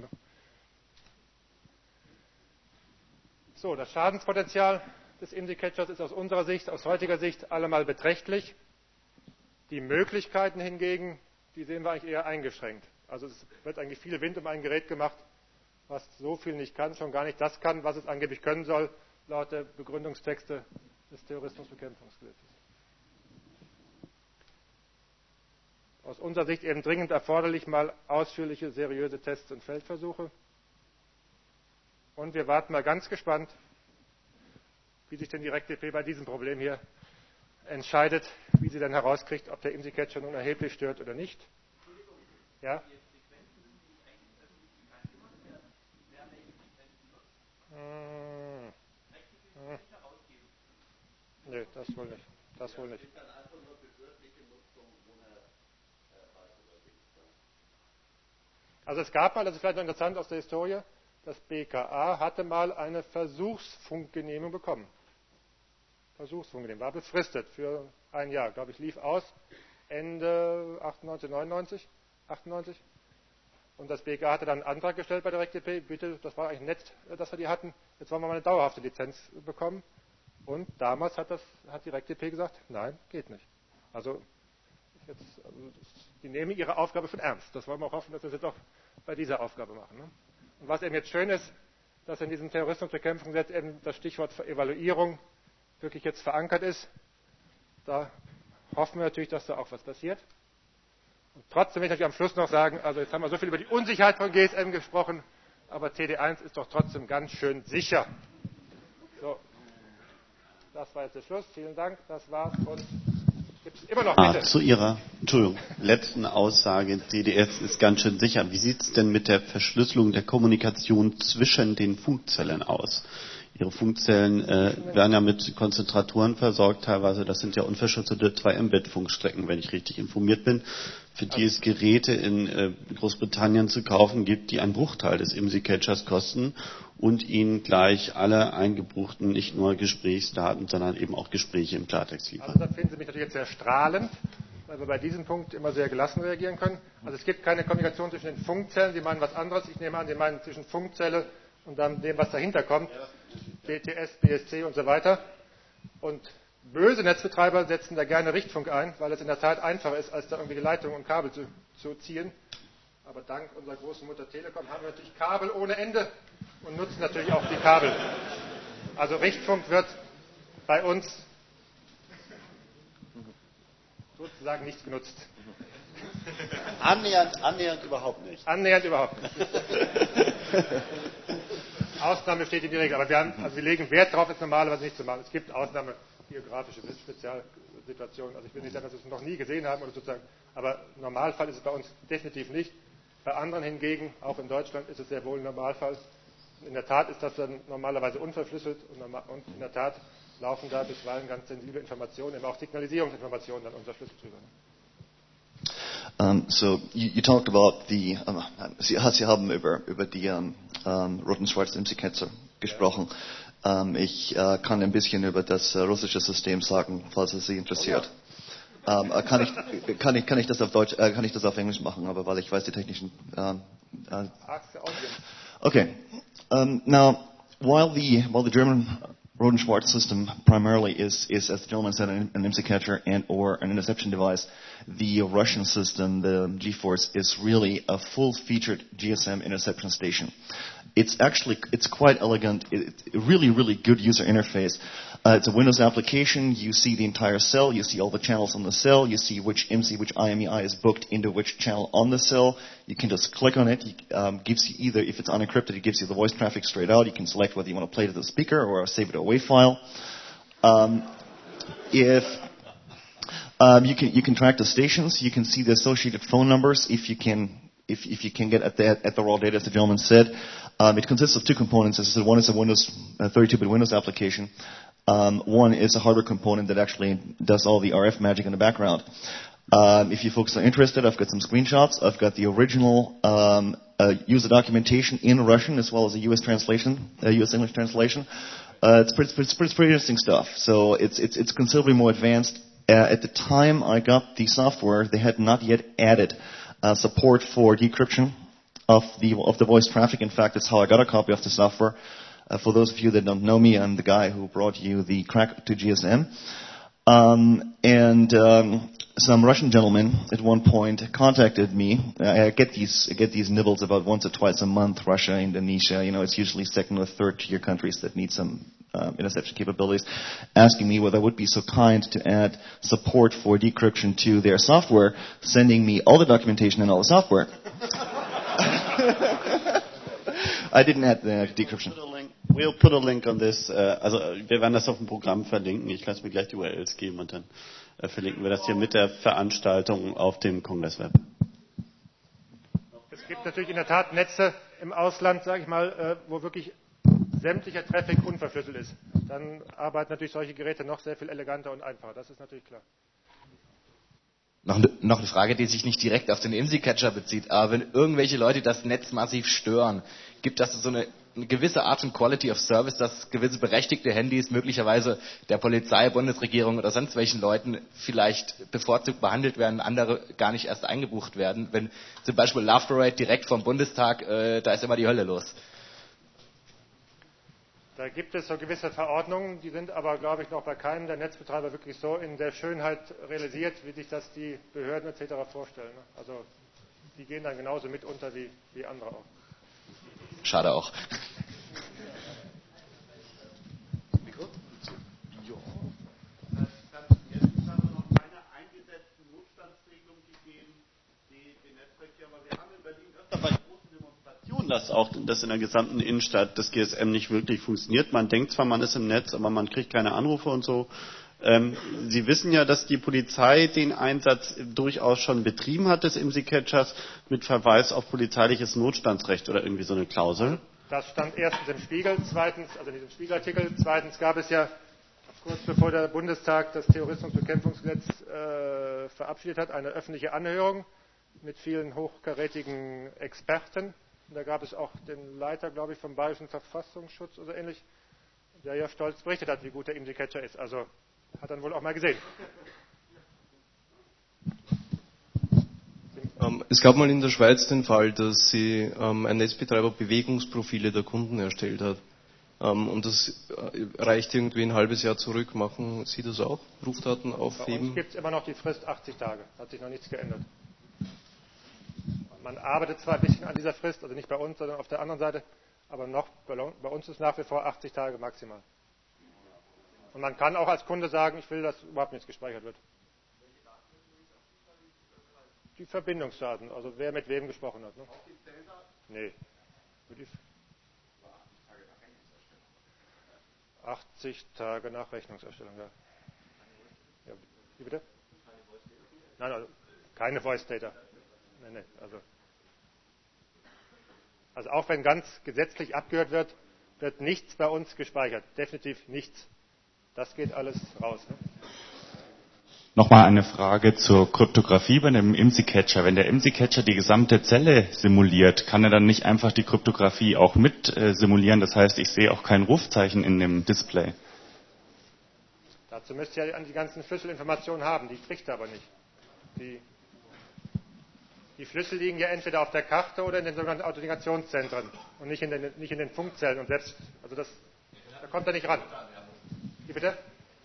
So, das Schadenspotenzial des I M S I-Catchers ist aus unserer Sicht, aus heutiger Sicht allemal beträchtlich. Die Möglichkeiten hingegen, die sehen wir eigentlich eher eingeschränkt. Also es wird eigentlich viel Wind um ein Gerät gemacht, was so viel nicht kann, schon gar nicht das kann, was es angeblich können soll, laut der Begründungstexte des Terrorismusbekämpfungsgesetzes. Aus unserer Sicht eben dringend erforderlich mal ausführliche, seriöse Tests und Feldversuche. Und wir warten mal ganz gespannt, wie sich denn die R E C D P bei diesem Problem hier entscheidet, wie sie dann herauskriegt, ob der I M S I-Catcher nun erheblich stört oder nicht. Ja? Hm. Hm. Nee, das wohl nicht. Das wohl nicht. Also es gab mal, das ist vielleicht noch interessant aus der Historie, das B K A hatte mal eine Versuchsfunkgenehmigung bekommen. Versuchsfunkgenehmigung, war befristet für ein Jahr, glaube ich, lief aus Ende achtundneunzig, neunundneunzig, achtundneunzig. Und das B K A hatte dann einen Antrag gestellt bei der R E C D P, bitte, das war eigentlich nett, dass wir die hatten, jetzt wollen wir mal eine dauerhafte Lizenz bekommen. Und damals hat, das, hat die R E C D P gesagt, nein, geht nicht. Also, jetzt, also die nehmen ihre Aufgabe schon ernst. Das wollen wir auch hoffen, dass wir das jetzt auch bei dieser Aufgabe machen. Ne? Und was eben jetzt schön ist, dass in diesem Terrorismusbekämpfungsgesetz eben das Stichwort Evaluierung wirklich jetzt verankert ist. Da hoffen wir natürlich, dass da auch was passiert. Und trotzdem will ich natürlich am Schluss noch sagen, also jetzt haben wir so viel über die Unsicherheit von G S M gesprochen, aber T D eins ist doch trotzdem ganz schön sicher. So, das war jetzt der Schluss. Vielen Dank, das war's. Und gibt es immer noch bitte. Ah, zu Ihrer Entschuldigung, letzten Aussage, T D eins ist ganz schön sicher. Wie sieht es denn mit der Verschlüsselung der Kommunikation zwischen den Funkzellen aus? Ihre Funkzellen äh, werden ja mit Konzentratoren versorgt teilweise. Das sind ja unverschlüsselte zwei Mbit Funkstrecken, wenn ich richtig informiert bin, für die es Geräte in äh, Großbritannien zu kaufen gibt, die einen Bruchteil des I M S I-Catchers kosten und Ihnen gleich alle eingebuchten, nicht nur Gesprächsdaten, sondern eben auch Gespräche im Klartext liefern. Also da finden Sie mich natürlich jetzt sehr strahlend, weil wir bei diesem Punkt immer sehr gelassen reagieren können. Also es gibt keine Kommunikation zwischen den Funkzellen, Sie meinen was anderes. Ich nehme an, Sie meinen zwischen Funkzelle und dann dem, was dahinter kommt, B T S, B S C und so weiter. Und böse Netzbetreiber setzen da gerne Richtfunk ein, weil es in der Tat einfacher ist, als da irgendwie die Leitung und Kabel zu, zu ziehen. Aber dank unserer großen Mutter Telekom haben wir natürlich Kabel ohne Ende und nutzen natürlich auch die Kabel. Also Richtfunk wird bei uns sozusagen nicht genutzt. Annähernd, annähernd überhaupt nicht. Annähernd überhaupt nicht. Ausnahme steht in die Regel, aber wir, haben, also wir legen Wert darauf, es normalerweise nicht zu machen. Es gibt Ausnahme, geografische Spezialsituationen. Also ich will nicht sagen, dass wir es noch nie gesehen haben oder sozusagen, aber im Normalfall ist es bei uns definitiv nicht. Bei anderen hingegen, auch in Deutschland, ist es sehr wohl ein Normalfall. In der Tat ist das dann normalerweise unverschlüsselt und in der Tat laufen da bisweilen ganz sensible Informationen, eben auch Signalisierungsinformationen dann unser Schlüssel drüber. Um, so you, you talked about the, um, Sie, Sie haben über, über die um, um, Rot-und-Schwarz-I M S I-Catcher gesprochen. Ja. Um, ich uh, kann ein bisschen über das uh, russische System sagen, falls es Sie interessiert. Oh, ja. um, uh, kann, ich, kann, ich, kann ich das auf Deutsch, uh, kann ich das auf Englisch machen, aber weil ich weiß die technischen. Uh, uh, okay. Um, now, while the while the German Roden-Schwarz system primarily is, is, as the gentleman said, an, an I M S I catcher and or an interception device. The Russian system, the G-Force, is really a full-featured G S M interception station. It's actually, it's quite elegant, it, it, really, really good user interface. Uh, it's a Windows application, you see the entire cell, you see all the channels on the cell, you see which I M S I, which I M E I is booked into which channel on the cell. You can just click on it, it um, gives you either, if it's unencrypted, it gives you the voice traffic straight out, you can select whether you want to play it to the speaker or save it to a WAV file. Um, if Um, you can you can track the stations. You can see the associated phone numbers if you can if if you can get at the at the raw data, as the gentleman said. Um, it consists of two components. As I said, one is a Windows uh, thirty-two bit Windows application. Um, one is a hardware component that actually does all the R F magic in the background. Um, if you folks are interested, I've got some screenshots. I've got the original um, uh, user documentation in Russian as well as a U S translation, uh, U S English translation. Uh, it's, pretty, it's, pretty, it's pretty interesting stuff. So it's it's, it's considerably more advanced. Uh, at the time I got the software, they had not yet added uh, support for decryption of the of the voice traffic. In fact, that's how I got a copy of the software. Uh, for those of you that don't know me, I'm the guy who brought you the crack to G S M. Um, and um, some Russian gentleman at one point contacted me. I get these I get these nibbles about once or twice a month. Russia, Indonesia, you know, it's usually second or third tier countries that need some um, interception capabilities, asking me whether I would be so kind to add support for decryption to their software, sending me all the documentation and all the software. I didn't add the decryption. We'll put a link on this. Uh, also wir werden das auf dem Programm verlinken. Ich lasse mir gleich die U R Ls geben und dann äh, verlinken wir das hier mit der Veranstaltung auf dem Kongressweb. Es gibt natürlich in der Tat Netze im Ausland, sage ich mal, äh, wo wirklich sämtlicher Traffic unverschlüsselt ist. Dann arbeiten natürlich solche Geräte noch sehr viel eleganter und einfacher. Das ist natürlich klar. Noch eine, noch eine Frage, die sich nicht direkt auf den I M S I-Catcher bezieht, aber wenn irgendwelche Leute das Netz massiv stören, gibt das so eine, eine gewisse Art von Quality of Service, dass gewisse berechtigte Handys möglicherweise der Polizei, Bundesregierung oder sonst welchen Leuten vielleicht bevorzugt behandelt werden, andere gar nicht erst eingebucht werden. Wenn zum Beispiel Love Parade direkt vom Bundestag, äh, da ist immer die Hölle los. Da gibt es so gewisse Verordnungen, die sind aber, glaube ich, noch bei keinem der Netzbetreiber wirklich so in der Schönheit realisiert, wie sich das die Behörden et cetera vorstellen. Also die gehen dann genauso mit unter wie, wie andere auch. Schade auch. Dass auch das in der gesamten Innenstadt das G S M nicht wirklich funktioniert. Man denkt zwar, man ist im Netz, aber man kriegt keine Anrufe und so. Ähm, Sie wissen ja, dass die Polizei den Einsatz durchaus schon betrieben hat des I M S I-Catchers mit Verweis auf polizeiliches Notstandsrecht oder irgendwie so eine Klausel. Das stand erstens im Spiegel, zweitens, also in diesem Spiegelartikel, zweitens gab es ja kurz bevor der Bundestag das Terrorismusbekämpfungsgesetz äh, verabschiedet hat, eine öffentliche Anhörung mit vielen hochkarätigen Experten. Und da gab es auch den Leiter, glaube ich, vom Bayerischen Verfassungsschutz oder ähnlich, der ja stolz berichtet hat, wie gut der I M S I-Catcher ist. Also hat er wohl auch mal gesehen. Ähm, es gab mal in der Schweiz den Fall, dass sie, ähm, ein Netzbetreiber Bewegungsprofile der Kunden erstellt hat. Ähm, und das äh, reicht irgendwie ein halbes Jahr zurück. Machen Sie das auch? Rufdaten aufheben? Bei uns gibt es immer noch die Frist achtzig Tage. Hat sich noch nichts geändert. Man arbeitet zwar ein bisschen an dieser Frist, also nicht bei uns, sondern auf der anderen Seite, aber noch bei uns ist nach wie vor achtzig Tage maximal. Und man kann auch als Kunde sagen, ich will, dass überhaupt nichts gespeichert wird. Die Verbindungsdaten, also wer mit wem gesprochen hat. Ne? Nee. achtzig Tage nach Rechnungserstellung, ja. Ja, wie bitte? Nein, also keine Voice Data. Nein, nein, also. Also auch wenn ganz gesetzlich abgehört wird, wird nichts bei uns gespeichert. Definitiv nichts. Das geht alles raus. Ne? Nochmal eine Frage zur Kryptographie bei dem I M S I-Catcher. Wenn der I M S I-Catcher die gesamte Zelle simuliert, kann er dann nicht einfach die Kryptographie auch mit äh, simulieren? Das heißt, ich sehe auch kein Rufzeichen in dem Display. Dazu müsst ihr ja die ganzen Schlüsselinformationen haben. Die kriegt er aber nicht. Die Die Schlüssel liegen ja entweder auf der Karte oder in den sogenannten Authentifikationszentren und nicht in den, nicht in den Funkzellen. Und selbst, also das, da kommt er nicht ran. Wie bitte?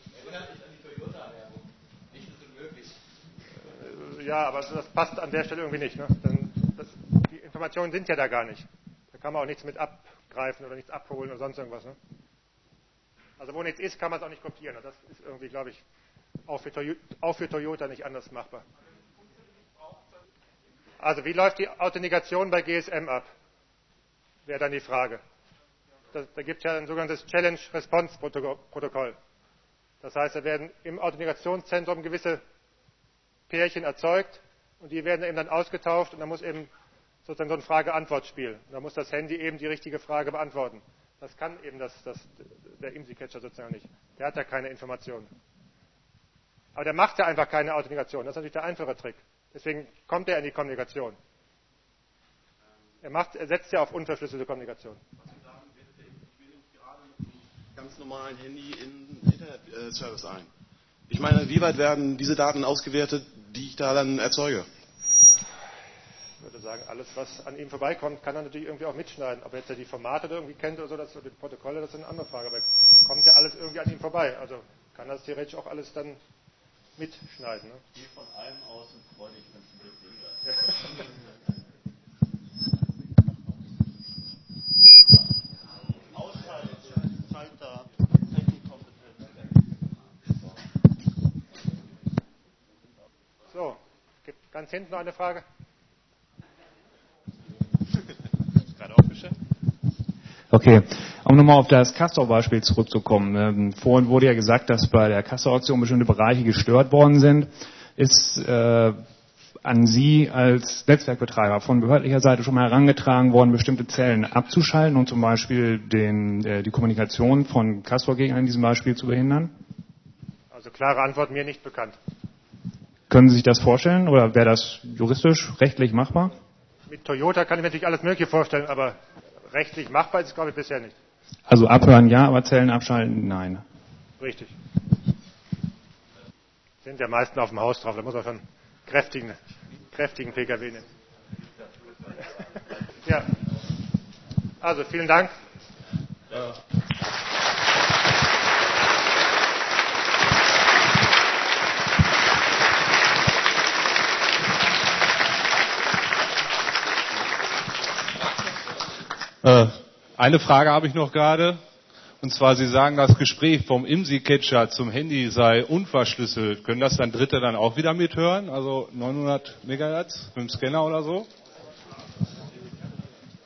Ja, aber das passt an der Stelle irgendwie nicht. Ne? Dann, das, die Informationen sind ja da gar nicht. Da kann man auch nichts mit abgreifen oder nichts abholen oder sonst irgendwas. Ne? Also wo nichts ist, kann man es auch nicht kopieren. Das ist irgendwie, glaube ich, auch für, Toyota, auch für Toyota nicht anders machbar. Also wie läuft die Authentikation bei G S M ab? Wäre dann die Frage. Das, da gibt es ja ein sogenanntes Challenge-Response-Protokoll. Das heißt, da werden im Authentifikationszentrum gewisse Pärchen erzeugt und die werden eben dann ausgetauscht und dann muss eben sozusagen so ein Frage-Antwort-Spiel. Da muss das Handy eben die richtige Frage beantworten. Das kann eben das, das, der IMSI-Catcher sozusagen nicht. Der hat ja keine Informationen. Aber der macht ja einfach keine Authentikation. Das ist natürlich der einfache Trick. Deswegen kommt er in die Kommunikation. Er, macht, er setzt ja auf unverschlüsselte Kommunikation. Ganz normalen Handy in Internet-Service ein. Ich meine, wie weit werden diese Daten ausgewertet, die ich da dann erzeuge? Ich würde sagen, alles, was an ihm vorbeikommt, kann er natürlich irgendwie auch mitschneiden. Ob er jetzt die Formate irgendwie kennt oder so, das, oder die Protokolle, das ist eine andere Frage. Aber kommt ja alles irgendwie an ihm vorbei. Also kann er das theoretisch auch alles dann mitschneiden. Ne? Geh von allem aus und freu dich, wenn es ein bisschen wird. So, gibt ganz hinten noch eine Frage. Gerade aufgestellt. Okay, um nochmal auf das Castor-Beispiel zurückzukommen. Ähm, vorhin wurde ja gesagt, dass bei der Castor-Auktion bestimmte Bereiche gestört worden sind. Ist äh, an Sie als Netzwerkbetreiber von behördlicher Seite schon mal herangetragen worden, bestimmte Zellen abzuschalten und zum Beispiel den, äh, die Kommunikation von Castor-Gegnern in diesem Beispiel zu behindern? Also klare Antwort, mir nicht bekannt. Können Sie sich das vorstellen oder wäre das juristisch, rechtlich machbar? Mit Toyota kann ich mir natürlich alles Mögliche vorstellen, aber rechtlich machbar ist es, glaube ich, bisher nicht. Also abhören ja, aber Zellen abschalten nein. Richtig. Sind ja meisten auf dem Haus drauf, da muss man schon kräftigen, kräftigen P K W nehmen. Ja. Also vielen Dank. Ja. Eine Frage habe ich noch gerade. Und zwar, Sie sagen, das Gespräch vom IMSI-Catcher zum Handy sei unverschlüsselt. Können das dann Dritte dann auch wieder mithören? Also neunhundert Megahertz mit dem Scanner oder so?